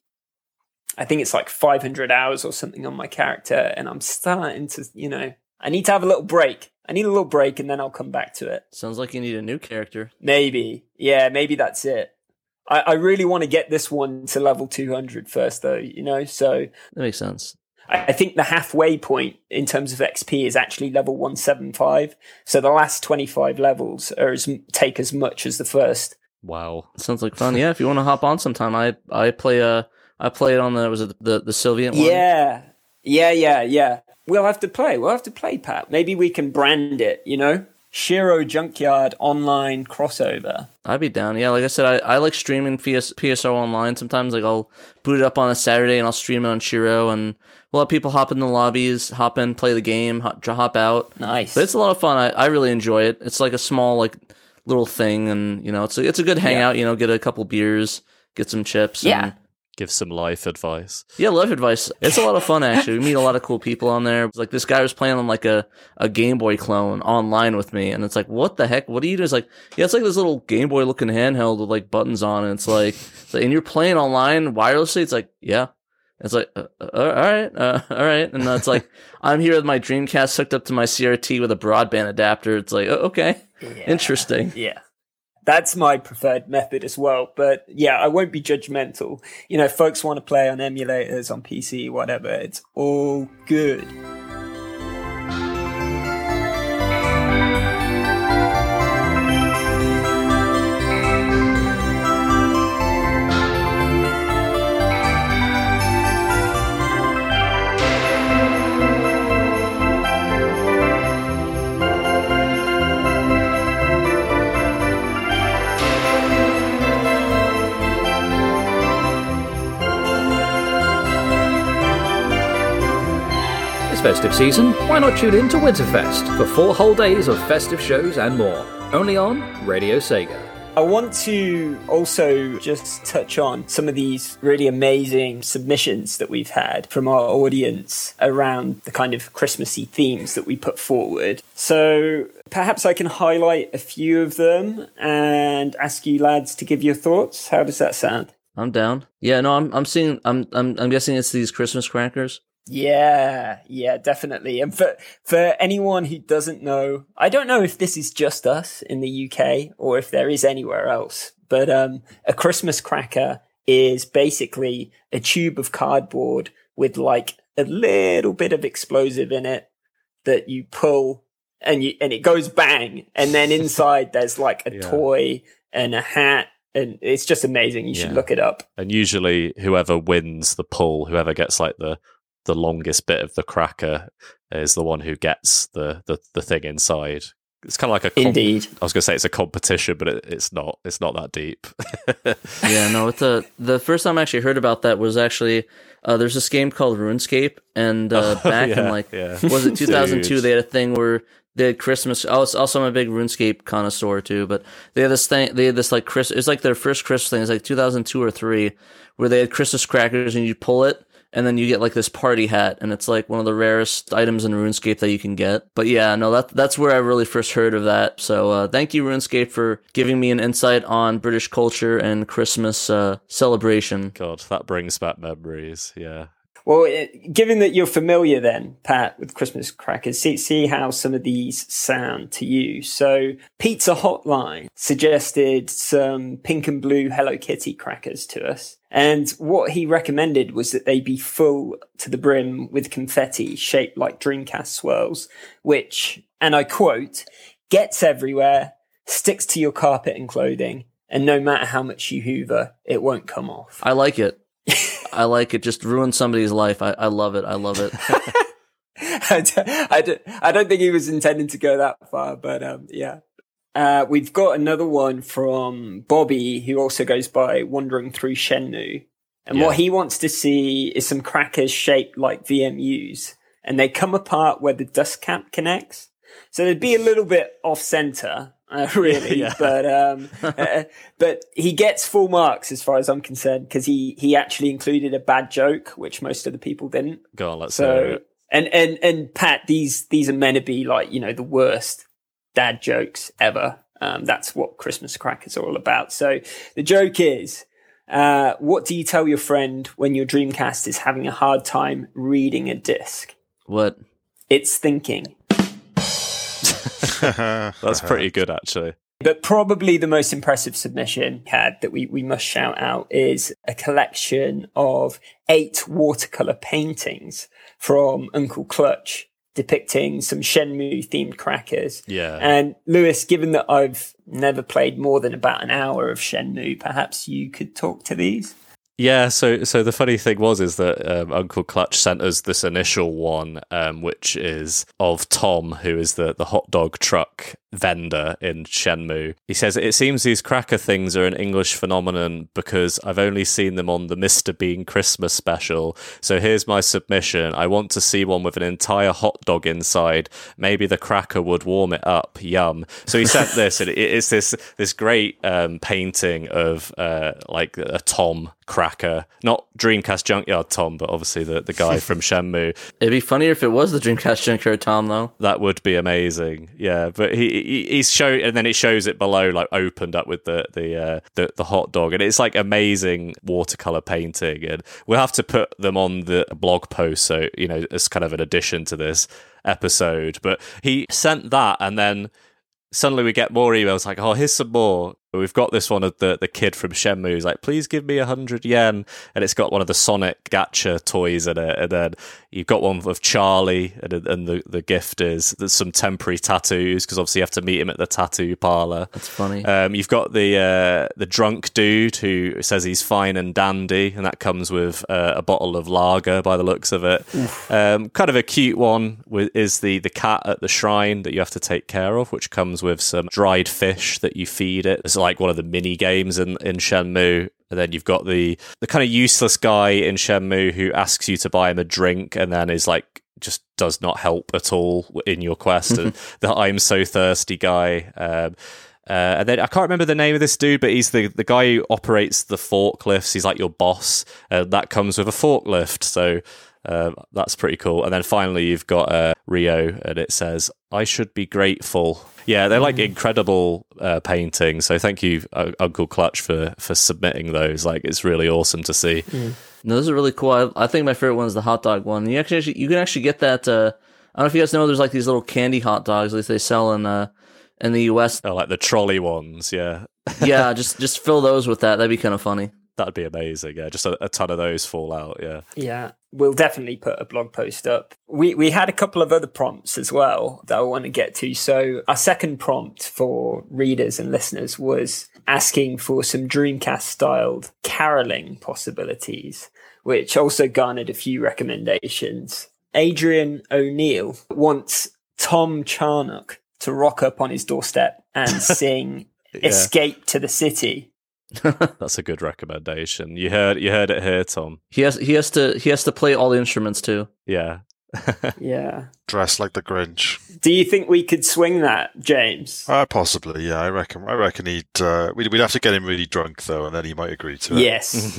I think it's like 500 hours or something on my character, and I'm starting to, I need to have a little break. I need a little break, and then I'll come back to it. Sounds like you need a new character. Maybe. Yeah, maybe that's it. I really want to get this one to level 200 first, though, so... That makes sense. I think the halfway point in terms of XP is actually level 175. So the last 25 levels take as much as the first. Wow. Sounds like fun. Yeah, if you want to hop on sometime, I play it on the Sylvian one. Yeah. We'll have to play, Pat. Maybe we can brand it, Shiro Junkyard online crossover. I'd be down. Yeah, like I said, I like streaming PSO online. Sometimes like I'll boot it up on a Saturday and I'll stream it on Shiro, and we'll have people hop in the lobbies, hop in, play the game, hop out. Nice. But it's a lot of fun. I really enjoy it. It's like a small like little thing, and it's a good hangout. Get a couple beers, get some chips. Yeah. And give some life advice. Yeah, life advice. It's a lot of fun, actually. We meet a lot of cool people on there. Like, this guy was playing on, like, a Game Boy clone online with me, and it's like, what the heck? What do you do? It's like, yeah, it's like this little Game Boy-looking handheld with, like, buttons on it. And it's like, and you're playing online wirelessly? It's like, yeah. It's like, all right. And it's like, I'm here with my Dreamcast hooked up to my CRT with a broadband adapter. It's like, okay, interesting. Yeah. That's my preferred method as well. But yeah, I won't be judgmental. If folks want to play on emulators, on PC, whatever, it's all good. festive season, why not tune in to Winterfest for 4 whole days of festive shows and more, only on Radio Sega. I want to also just touch on some of these really amazing submissions that we've had from our audience around the kind of Christmassy themes that we put forward. So perhaps I can highlight a few of them and ask you lads to give your thoughts. How does that sound? I'm down. Yeah, no, I'm guessing it's these Christmas crackers. Yeah, definitely. And for anyone who doesn't know, I don't know if this is just us in the UK or if there is anywhere else, but a Christmas cracker is basically a tube of cardboard with like a little bit of explosive in it that you pull and it goes bang, and then inside there's like a toy and a hat. And it's just amazing. You should look it up. And usually whoever wins the pull, whoever gets like the longest bit of the cracker is the one who gets the thing inside. It's kind of like Indeed. I was going to say it's a competition, but it's not. It's not that deep. Yeah, no. The first time I actually heard about that was actually there's this game called RuneScape, and back in was it 2002? They had a thing where they had Christmas. Also, I'm a big RuneScape connoisseur too, but they had this thing. They had this like Chris. It's like their first Christmas thing. It's like 2002 or 3, where they had Christmas crackers, and you pull it, and then you get like this party hat, and it's like one of the rarest items in RuneScape that you can get. But yeah, no, that's where I really first heard of that. So thank you, RuneScape, for giving me an insight on British culture and Christmas celebration. God, that brings back memories. Yeah. Well, given that you're familiar then, Pat, with Christmas crackers, see how some of these sound to you. So Pizza Hotline suggested some pink and blue Hello Kitty crackers to us. And what he recommended was that they be full to the brim with confetti shaped like Dreamcast swirls, which, and I quote, gets everywhere, sticks to your carpet and clothing, and no matter how much you hoover, it won't come off. I like it. I like it. Just ruin somebody's life. I love it. I love it. I don't think he was intending to go that far, but yeah. We've got another one from Bobby, who also goes by Wandering Through Shenmue. And what he wants to see is some crackers shaped like VMUs. And they come apart where the dust cap connects. So they'd be a little bit off-center. Really, but he gets full marks as far as I'm concerned, because he actually included a bad joke, which most of the people didn't. Go on, let's hear it. And Pat, these are meant to be like, the worst dad jokes ever. That's what Christmas crackers are all about. So the joke is, what do you tell your friend when your Dreamcast is having a hard time reading a disc? What? It's thinking. That's pretty good, actually. But probably the most impressive submission had that we must shout out is a collection of 8 watercolor paintings from Uncle Clutch depicting some Shenmue themed crackers. Yeah. And Lewis, given that I've never played more than about an hour of Shenmue, perhaps you could talk to these? Yeah, so the funny thing is that Uncle Clutch sent us this initial one, which is of Tom, who is the hot dog truck vendor in Shenmue. He says, it seems these cracker things are an English phenomenon because I've only seen them on the Mr. Bean Christmas special. So here's my submission. I want to see one with an entire hot dog inside. Maybe the cracker would warm it up. Yum. So he sent this, and it's this great painting of like a Tom cracker, not Dreamcast Junkyard Tom, but obviously the guy from Shenmue. It'd be funnier if it was the Dreamcast Junkyard Tom, though. That would be amazing. Yeah, but he's show, and then it shows it below, like opened up with the hot dog, and it's like amazing watercolor painting. And we'll have to put them on the blog post, so as kind of an addition to this episode. But he sent that, and then suddenly we get more emails like, oh, here's some more. We've got this one of the kid from Shenmue who's like, please give me 100 yen. And it's got one of the Sonic Gacha toys in it. And then you've got one of Charlie, and the gift is there's some temporary tattoos, because obviously you have to meet him at the tattoo parlor. That's funny. You've got the drunk dude who says he's fine and dandy, and that comes with a bottle of lager by the looks of it. Kind of a cute one is the cat at the shrine that you have to take care of, which comes with some dried fish that you feed it. It's like one of the mini games in Shenmue. And then you've got the kind of useless guy in Shenmue who asks you to buy him a drink, and then is like just does not help at all in your quest. And the I'm so thirsty guy. And then I can't remember the name of this dude, but he's the guy who operates the forklifts. He's like your boss. That comes with a forklift. So that's pretty cool. And then finally you've got Rio, and it says, I should be grateful. Yeah, they're like incredible paintings. So thank you, Uncle Clutch, for submitting those. Like, it's really awesome to see. No, those are really cool. I think my favorite one is the hot dog one. You can actually get that. I don't know if you guys know, there's like these little candy hot dogs, at least they sell in the US. Oh, like the trolley ones, yeah. Yeah, just fill those with that. That'd be kind of funny. That'd be amazing, yeah. Just a ton of those fall out, yeah. Yeah, we'll definitely put a blog post up. We had a couple of other prompts as well that I want to get to. So our second prompt for readers and listeners was asking for some Dreamcast-styled caroling possibilities, which also garnered a few recommendations. Adrian O'Neill wants Tom Charnock to rock up on his doorstep and sing Escape to the City. That's a good recommendation. You heard it here, Tom. He has to play all the instruments too. Yeah. Yeah. Dress like the Grinch. Do you think we could swing that, James? Possibly, yeah. I reckon we'd have to get him really drunk though, and then he might agree to it. Yes.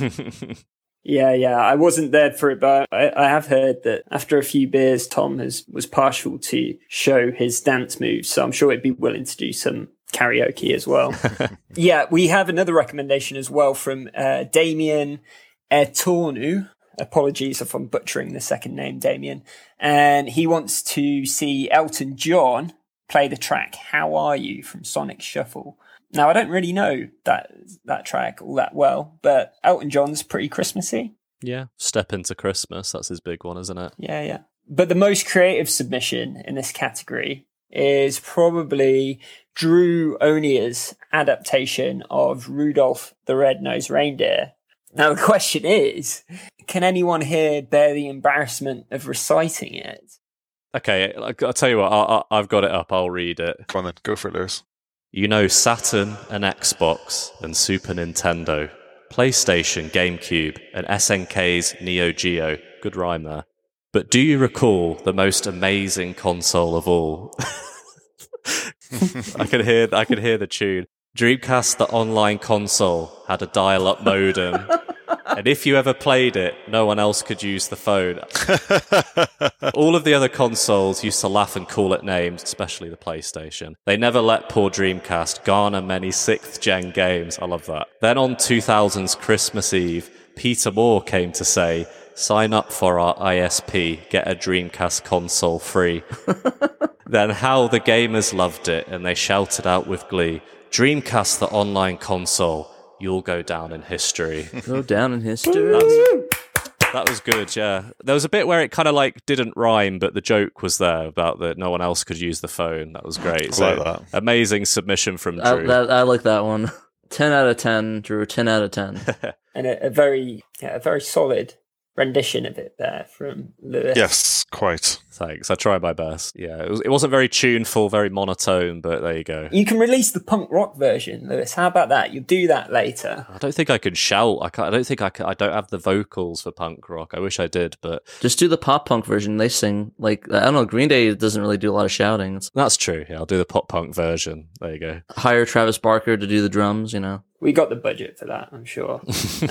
Yeah. I wasn't there for it, but I have heard that after a few beers, Tom was partial to show his dance moves, so I'm sure he'd be willing to do some karaoke as well. Yeah, we have another recommendation as well from Damien Etornu. Apologies if I'm butchering the second name, Damien. And he wants to see Elton John play the track How Are You from Sonic Shuffle. Now, I don't really know that track all that well, but Elton John's pretty Christmassy. Yeah, Step Into Christmas, that's his big one, isn't it? Yeah. But the most creative submission in this category is probably Drew Onia's adaptation of Rudolph the Red-Nosed Reindeer. Now, the question is, can anyone here bear the embarrassment of reciting it? Okay, I'll tell you what, I've got it up, I'll read it. Come on then, go for it, Lewis. You know Saturn and Xbox and Super Nintendo, PlayStation, GameCube, and SNK's Neo Geo. Good rhyme there. But do you recall the most amazing console of all? I can hear the tune. Dreamcast, the online console, had a dial-up modem. And if you ever played it, no one else could use the phone. All of the other consoles used to laugh and call it names, especially the PlayStation. They never let poor Dreamcast garner many 6th-gen games. I love that. Then on 2000's Christmas Eve, Peter Moore came to say, sign up for our ISP, get a Dreamcast console free. Then how the gamers loved it, and they shouted out with glee, Dreamcast, the online console, you'll go down in history. Go down in history. That was good, yeah. There was a bit where it kind of like didn't rhyme, but the joke was there about that no one else could use the phone. That was great. I like that. Amazing submission from Drew. I like that one. 10 out of 10, Drew. 10 out of 10. And a very solid rendition of it there from Lewis. Yes, quite. Thanks. I tried my best. Yeah, it wasn't very tuneful, very monotone, but there you go. You can release the punk rock version, Lewis. How about that? You'll do that later. I don't think I can shout. I don't have the vocals for punk rock. I wish I did, but just do the pop punk version. They sing like, I don't know. Green Day doesn't really do a lot of shouting. That's true. Yeah, I'll do the pop punk version. There you go. Hire Travis Barker to do the drums. You know. We got the budget for that, I'm sure. You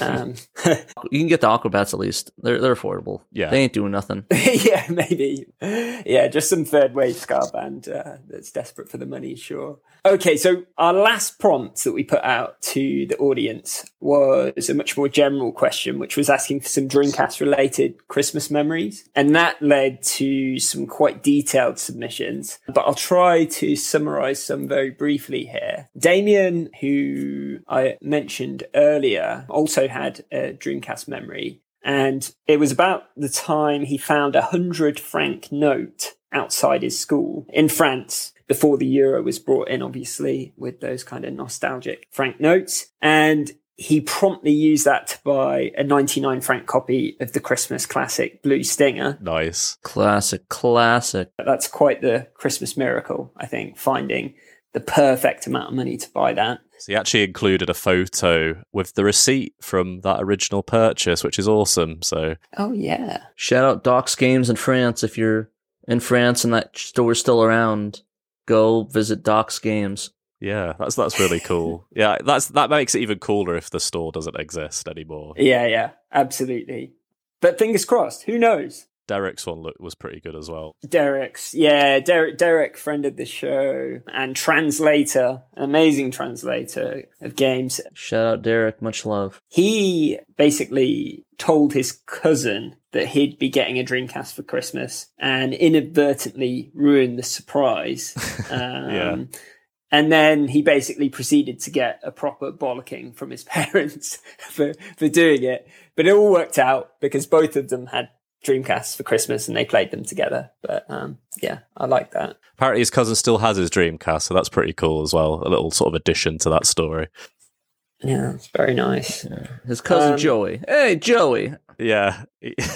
can get the Aquabats at least. They're affordable. Yeah. They ain't doing nothing. Yeah, maybe. Yeah, just some third wave ska band that's desperate for the money, sure. Okay, so our last prompt that we put out to the audience was a much more general question, which was asking for some Dreamcast-related Christmas memories. And that led to some quite detailed submissions. But I'll try to summarize some very briefly here. Damien, who I mentioned earlier, also had a Dreamcast memory. And it was about the time he found 100 franc note outside his school in France before the euro was brought in, obviously, with those kind of nostalgic franc notes. And he promptly used that to buy a 99 franc copy of the Christmas classic Blue Stinger. Nice. Classic. That's quite the Christmas miracle, I think, finding the perfect amount of money to buy that. So he actually included a photo with the receipt from that original purchase, which is awesome. So, oh yeah, shout out Doc's Games in France if you're in France and that store's still around, go visit Doc's Games. Yeah, that's really cool. Yeah, that makes it even cooler if the store doesn't exist anymore. Yeah, absolutely. But fingers crossed, who knows? Derek's one was pretty good as well. Derek, friend of the show and translator, amazing translator of games. Shout out Derek, much love. He basically told his cousin that he'd be getting a Dreamcast for Christmas and inadvertently ruined the surprise. Yeah. And then he basically proceeded to get a proper bollocking from his parents for doing it. But it all worked out because both of them had Dreamcasts for Christmas and they played them together. But yeah, I like that. Apparently his cousin still has his Dreamcast, so that's pretty cool as well. A little sort of addition to that story. Yeah, it's very nice. Yeah. His cousin Joey. Hey, Joey. Yeah.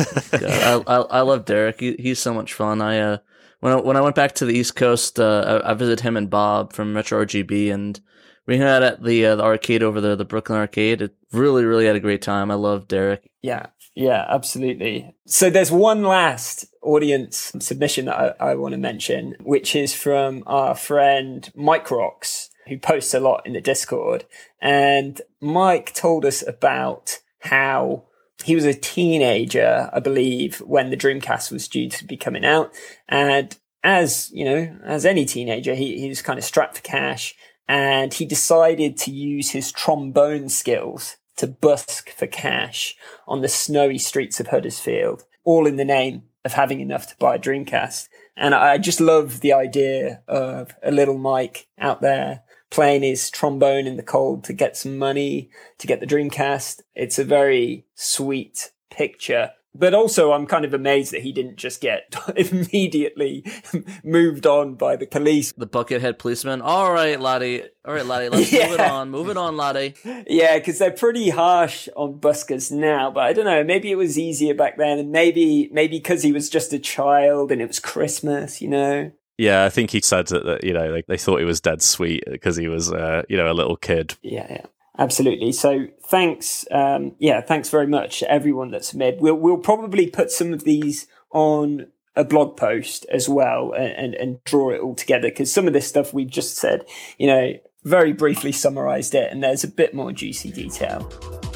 I love Derek. He's so much fun. When I went back to the East Coast, I visited him and Bob from Retro RGB, and we hung out at the arcade over there, the Brooklyn Arcade. It really had a great time. I love Derek. Yeah, absolutely. So there's one last audience submission that I want to mention, which is from our friend Mike Rocks, who posts a lot in the Discord. And Mike told us about how he was a teenager, I believe, when the Dreamcast was due to be coming out. And as any teenager, he was kind of strapped for cash, and he decided to use his trombone skills to busk for cash on the snowy streets of Huddersfield, all in the name of having enough to buy a Dreamcast. And I just love the idea of a little Mike out there playing his trombone in the cold to get some money to get the Dreamcast. It's a very sweet picture. But also, I'm kind of amazed that he didn't just get immediately moved on by the police. The buckethead policeman. All right, laddie. Let's move it on, laddie. Yeah, because they're pretty harsh on buskers now. But I don't know, maybe it was easier back then. And maybe because he was just a child and it was Christmas, Yeah, I think he said that they thought he was dead sweet because he was, a little kid. Yeah. Absolutely. So thanks. Thanks very much to everyone that submitted. We'll probably put some of these on a blog post as well and draw it all together, because some of this stuff we've just said, very briefly summarized it, and there's a bit more juicy detail.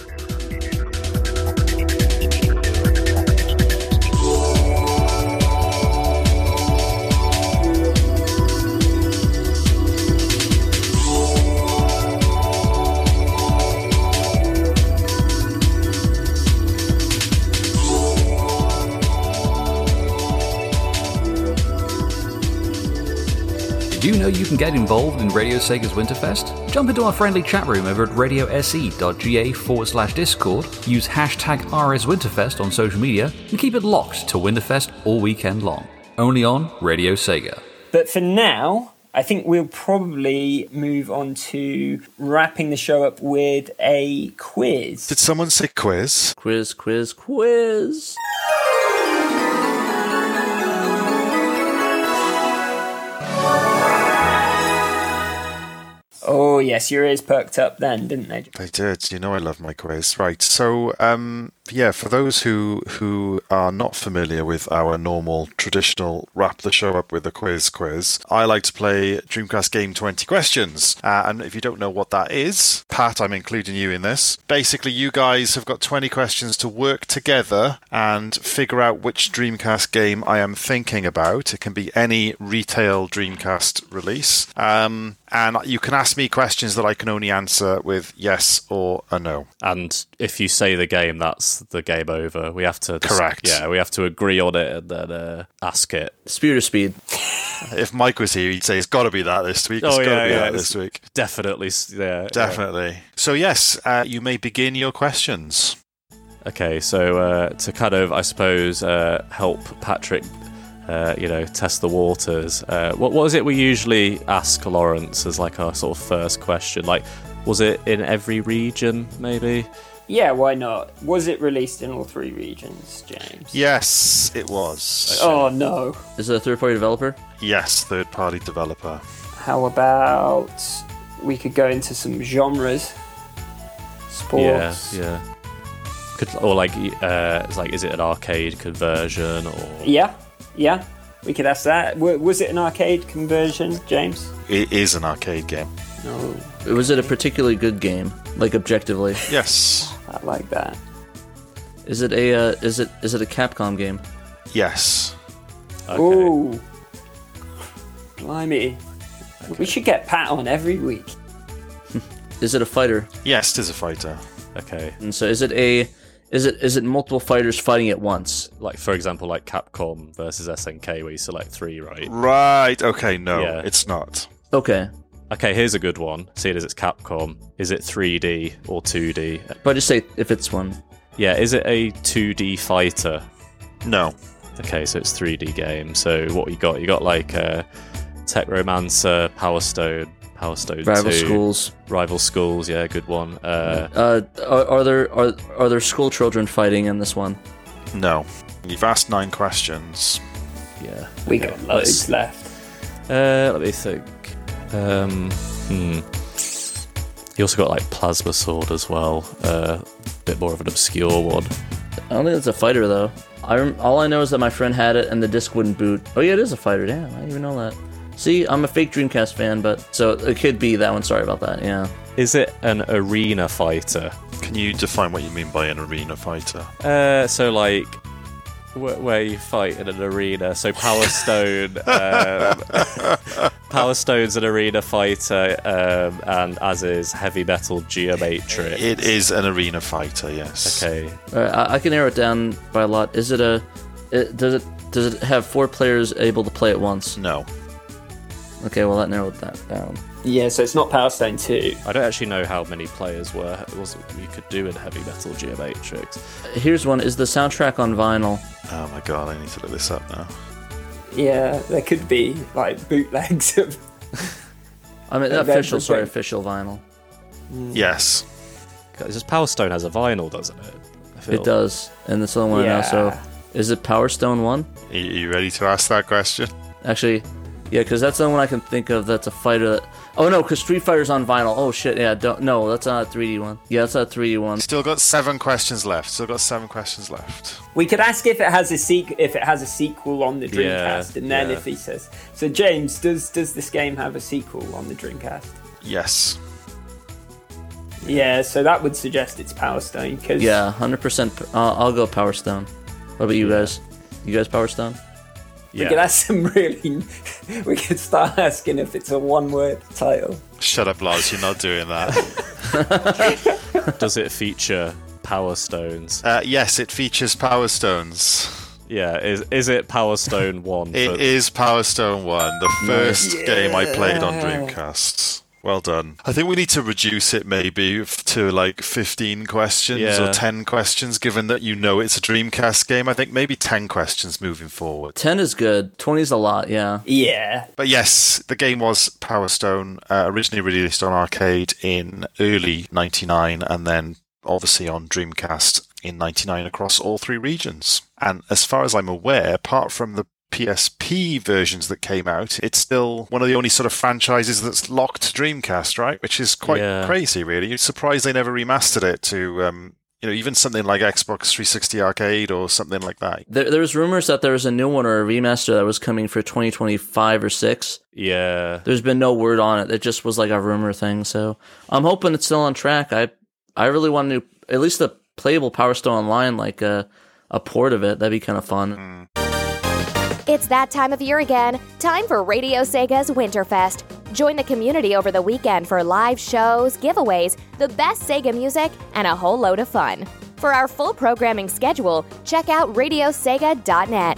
Do you know you can get involved in Radio Sega's Winterfest? Jump into our friendly chat room over at radiose.ga/Discord, use hashtag RSWinterfest on social media, and keep it locked to Winterfest all weekend long. Only on Radio Sega. But for now, I think we'll probably move on to wrapping the show up with a quiz. Did someone say quiz? Quiz. Oh, yes, your ears perked up then, didn't they? They did. I love my quiz. Right, so, for those who are not familiar with our normal, traditional wrap the show up with a quiz, I like to play Dreamcast Game 20 Questions. And if you don't know what that is, Pat, I'm including you in this. Basically, you guys have got 20 questions to work together and figure out which Dreamcast game I am thinking about. It can be any retail Dreamcast release. And you can ask me questions that I can only answer with yes or a no. And if you say the game, that's the game over. We have to... Correct. Yeah, we have to agree on it and then ask it. Speed or speed? If Mike was here, he'd say it's got to be that this week. It's got to be that this week. Definitely, yeah. Definitely. Yeah. So yes, you may begin your questions. Okay, so to kind of, I suppose, help Patrick... test the waters. What was it we usually ask Lawrence as like our sort of first question? Like, was it in every region, maybe? Yeah, why not? Was it released in all 3 regions, James? Yes, it was. Oh, no. Is it a third-party developer? Yes, third-party developer. How about we could go into some genres? Sports? Yeah. Is it an arcade conversion or... Yeah. We could ask that. Was it an arcade conversion, James? It is an arcade game. No. Was it a particularly good game, like objectively? Yes. I like that. Is it a Capcom game? Yes. Okay. Ooh. Blimey. Okay. We should get Pat on every week. Is it a fighter? Yes, it is a fighter. Okay. And so is it multiple fighters fighting at once? Like, for example, like Capcom versus SNK, where you select 3, right? Right, okay, no, Yeah. it's not. Okay. Okay, here's a good one. Seeing as it's Capcom, is it 3D or 2D? But just say if it's one. Yeah, is it a 2D fighter? No. Okay, so it's 3D game. So what you got? You got like Techromancer, Power Stone 2, Rival Schools, yeah, good one. Are there school children fighting in this one? No. You've asked 9 questions. Yeah. We got loads left. Let me think. You also got like Plasma Sword as well. Bit more of an obscure one. I don't think it's a fighter though. All I know is that my friend had it and the disc wouldn't boot. Oh yeah, it is a fighter. Damn, I didn't even know that. See, I'm a fake Dreamcast fan, but so it could be that one. Sorry about that. Yeah. Is it an arena fighter? Can you define what you mean by an arena fighter? So like where you fight in an arena. So Power Stone, Power Stone's an arena fighter, and as is Heavy Metal Geomatrix. It is an arena fighter, yes. Okay. I can narrow it down by a lot. Does it have 4 players able to play at once? No. Okay, well that narrowed that down. Yeah, so it's not Power Stone 2. I don't actually know how many players you could do in Heavy Metal Geomatrix. Here's one. Is the soundtrack on vinyl? Oh my god, I need to look this up now. Yeah, there could be like bootlegs of. I mean, official vinyl. Yes. Because Power Stone has a vinyl, doesn't it? It does, and that's the only one I know. So, is it Power Stone 1? Are you ready to ask that question? Actually, yeah, because that's the only one I can think of that's a fighter that... Oh no, because Street Fighter's on vinyl. Oh shit, yeah, no, that's not a 3D one. Yeah, that's not a 3D one. Still got 7 questions left. We could ask if it has a sequel on the Dreamcast, and then if he says... So James, does this game have a sequel on the Dreamcast? Yes. Yeah, so that would suggest it's Power Stone, because... Yeah, 100%. I'll go Power Stone. What about you guys? You guys Power Stone? We could ask some really... We could start asking if it's a one-word title. Shut up, Lars, you're not doing that. Does it feature Power Stones? Yes, it features Power Stones. Yeah, is it Power Stone 1? It is Power Stone 1, the first game I played on Dreamcast. Well done. I think we need to reduce it maybe to like 15 questions or 10 questions, given that you know it's a Dreamcast game. I think maybe 10 questions moving forward. 10 is good. 20 is a lot, yeah. Yeah. But yes, the game was Power Stone, originally released on arcade in early 99 and then obviously on Dreamcast in 99 across all 3 regions. And as far as I'm aware, apart from the PSP versions that came out, it's still one of the only sort of franchises that's locked to Dreamcast, right? Which is quite crazy, really. You're surprised they never remastered it to, even something like Xbox 360 Arcade or something like that. There was rumors that there was a new one or a remaster that was coming for 2025 or 6. Yeah. There's been no word on it. It just was like a rumor thing. So I'm hoping it's still on track. I really want to at least a playable Power Stone Online, like a port of it. That'd be kind of fun. It's that time of year again. Time for Radio Sega's Winterfest. Join the community over the weekend for live shows, giveaways, the best Sega music, and a whole load of fun. For our full programming schedule, check out radiosega.net.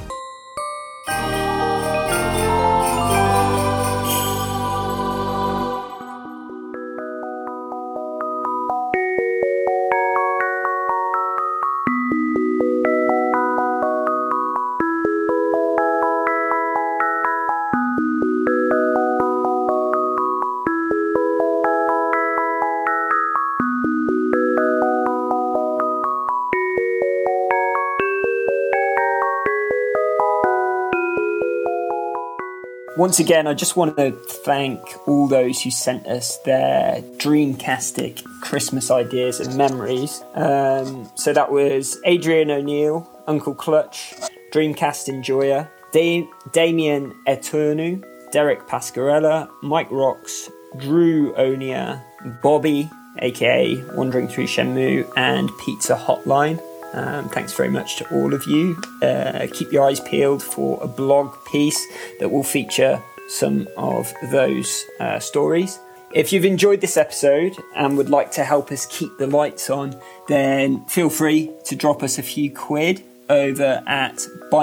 Once again, I just want to thank all those who sent us their Dreamcastic Christmas ideas and memories. So that was Adrian O'Neill, Uncle Clutch, Dreamcast Enjoyer, Damien Eternu, Derek Pascarella, Mike Rocks, Drew Onia, Bobby, aka Wandering Through Shenmue, and Pizza Hotline. Thanks very much to all of you. Keep your eyes peeled for a blog piece that will feature some of those stories. If you've enjoyed this episode and would like to help us keep the lights on, then feel free to drop us a few quid over at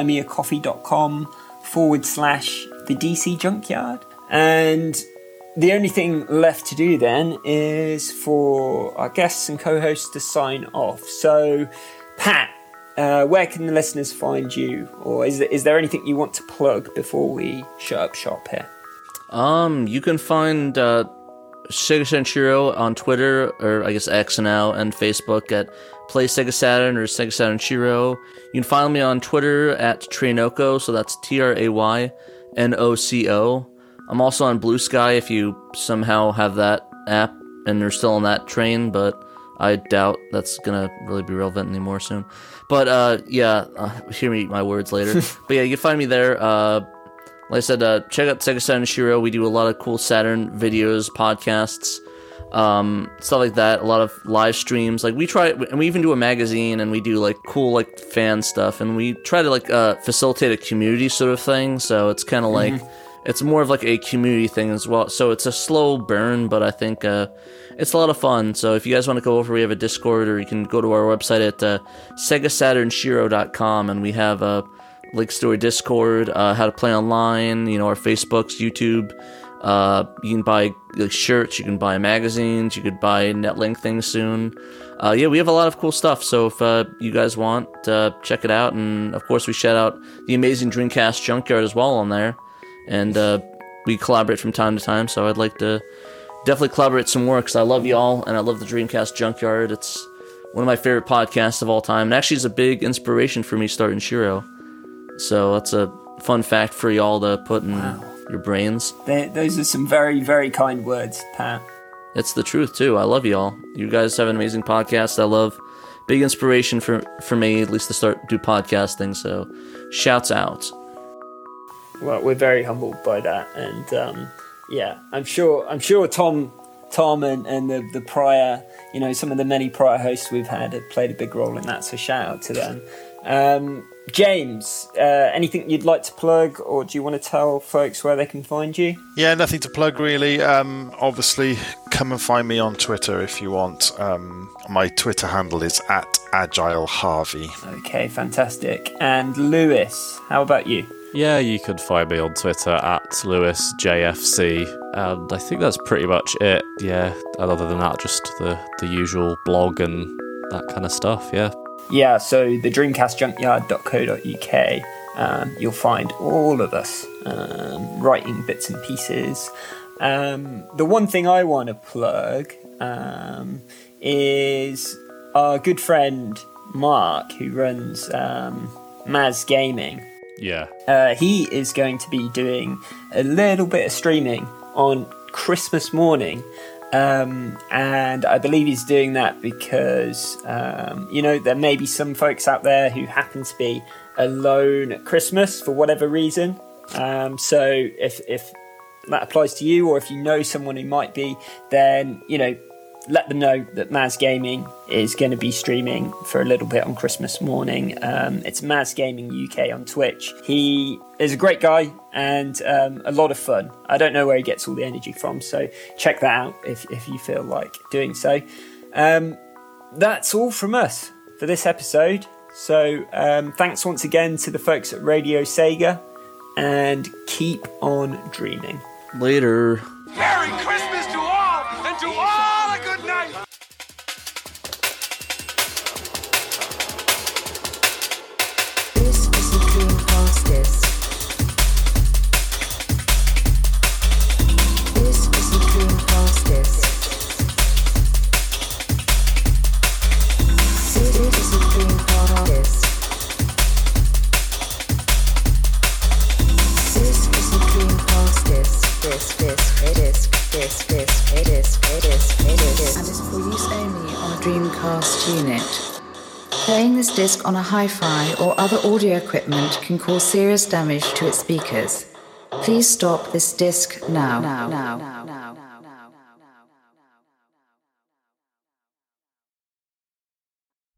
buymeacoffee.com/the DC Junkyard. And the only thing left to do then is for our guests and co-hosts to sign off. So, Pat, where can the listeners find you? Or is there anything you want to plug before we shut up shop here? You can find Sega Saturn Shiro on Twitter, or I guess X now, and Facebook at Play Sega Saturn or Sega Saturn Shiro. You can find me on Twitter at Traynoco, so that's TRAYNOCO. I'm also on Blue Sky if you somehow have that app and are still on that train, but I doubt that's gonna really be relevant anymore soon. But hear me my words later. But yeah, you can find me there. Like I said, check out Sega Saturn Shiro. We do a lot of cool Saturn videos, podcasts, stuff like that. A lot of live streams. Like we try, and we even do a magazine, and we do like cool like fan stuff, and we try to like facilitate a community sort of thing. So it's kind of like it's more of like a community thing as well. So it's a slow burn, but I think it's a lot of fun. So if you guys want to go over, we have a Discord, or you can go to our website at SegaSaturnShiro.com, and we have links to our Discord, how to play online, our Facebooks, YouTube. You can buy like shirts, you can buy magazines, you could buy Netlink things soon. We have a lot of cool stuff. So if you guys want, check it out. And of course, we shout out the amazing Dreamcast Junkyard as well on there. And we collaborate from time to time. So I'd like to definitely collaborate some more because I love y'all and I love the Dreamcast Junkyard. It's one of my favorite podcasts of all time. And actually, it's a big inspiration for me starting Shiro. So that's a fun fact for y'all to put in your brains. Those are some very, very kind words, Pat. It's the truth, too. I love y'all. You guys have an amazing podcast. I love. Big inspiration for me, at least to do podcasting. So shouts out. Well, we're very humbled by that. And I'm sure Tom and the prior, some of the many prior hosts we've had have played a big role in that. So shout out to them. James, anything you'd like to plug, or do you want to tell folks where they can find you? Yeah, nothing to plug really. Obviously, come and find me on Twitter if you want. My Twitter handle is @AgileHarvey. Okay, fantastic. And Lewis, how about you? Yeah, you can find me on Twitter @LewisJFC, and I think that's pretty much it. Yeah, and other than that, just the usual blog and that kind of stuff, yeah. Yeah, so the dreamcastjunkyard.co.uk, you'll find all of us writing bits and pieces. The one thing I want to plug is our good friend Mark, who runs Maz Gaming. Yeah. He is going to be doing a little bit of streaming on Christmas morning. And I believe he's doing that because, there may be some folks out there who happen to be alone at Christmas for whatever reason. So if that applies to you, or if you know someone who might be, then, let them know that Maz Gaming is going to be streaming for a little bit on Christmas morning. It's Maz Gaming UK on Twitch. He is a great guy and a lot of fun. I don't know where he gets all the energy from, so check that out if you feel like doing so. That's all from us for this episode. So thanks once again to the folks at Radio Sega, and keep on dreaming. Later. Merry Christmas to all, and to all a good night. This is the Dreamcast disc. This is the Dreamcast disc. This is the Dreamcast disc. This is the Dreamcast disc. And is for use only on a Dreamcast unit. Playing this disc on a hi-fi or other audio equipment can cause serious damage to its speakers. Please stop this disc now.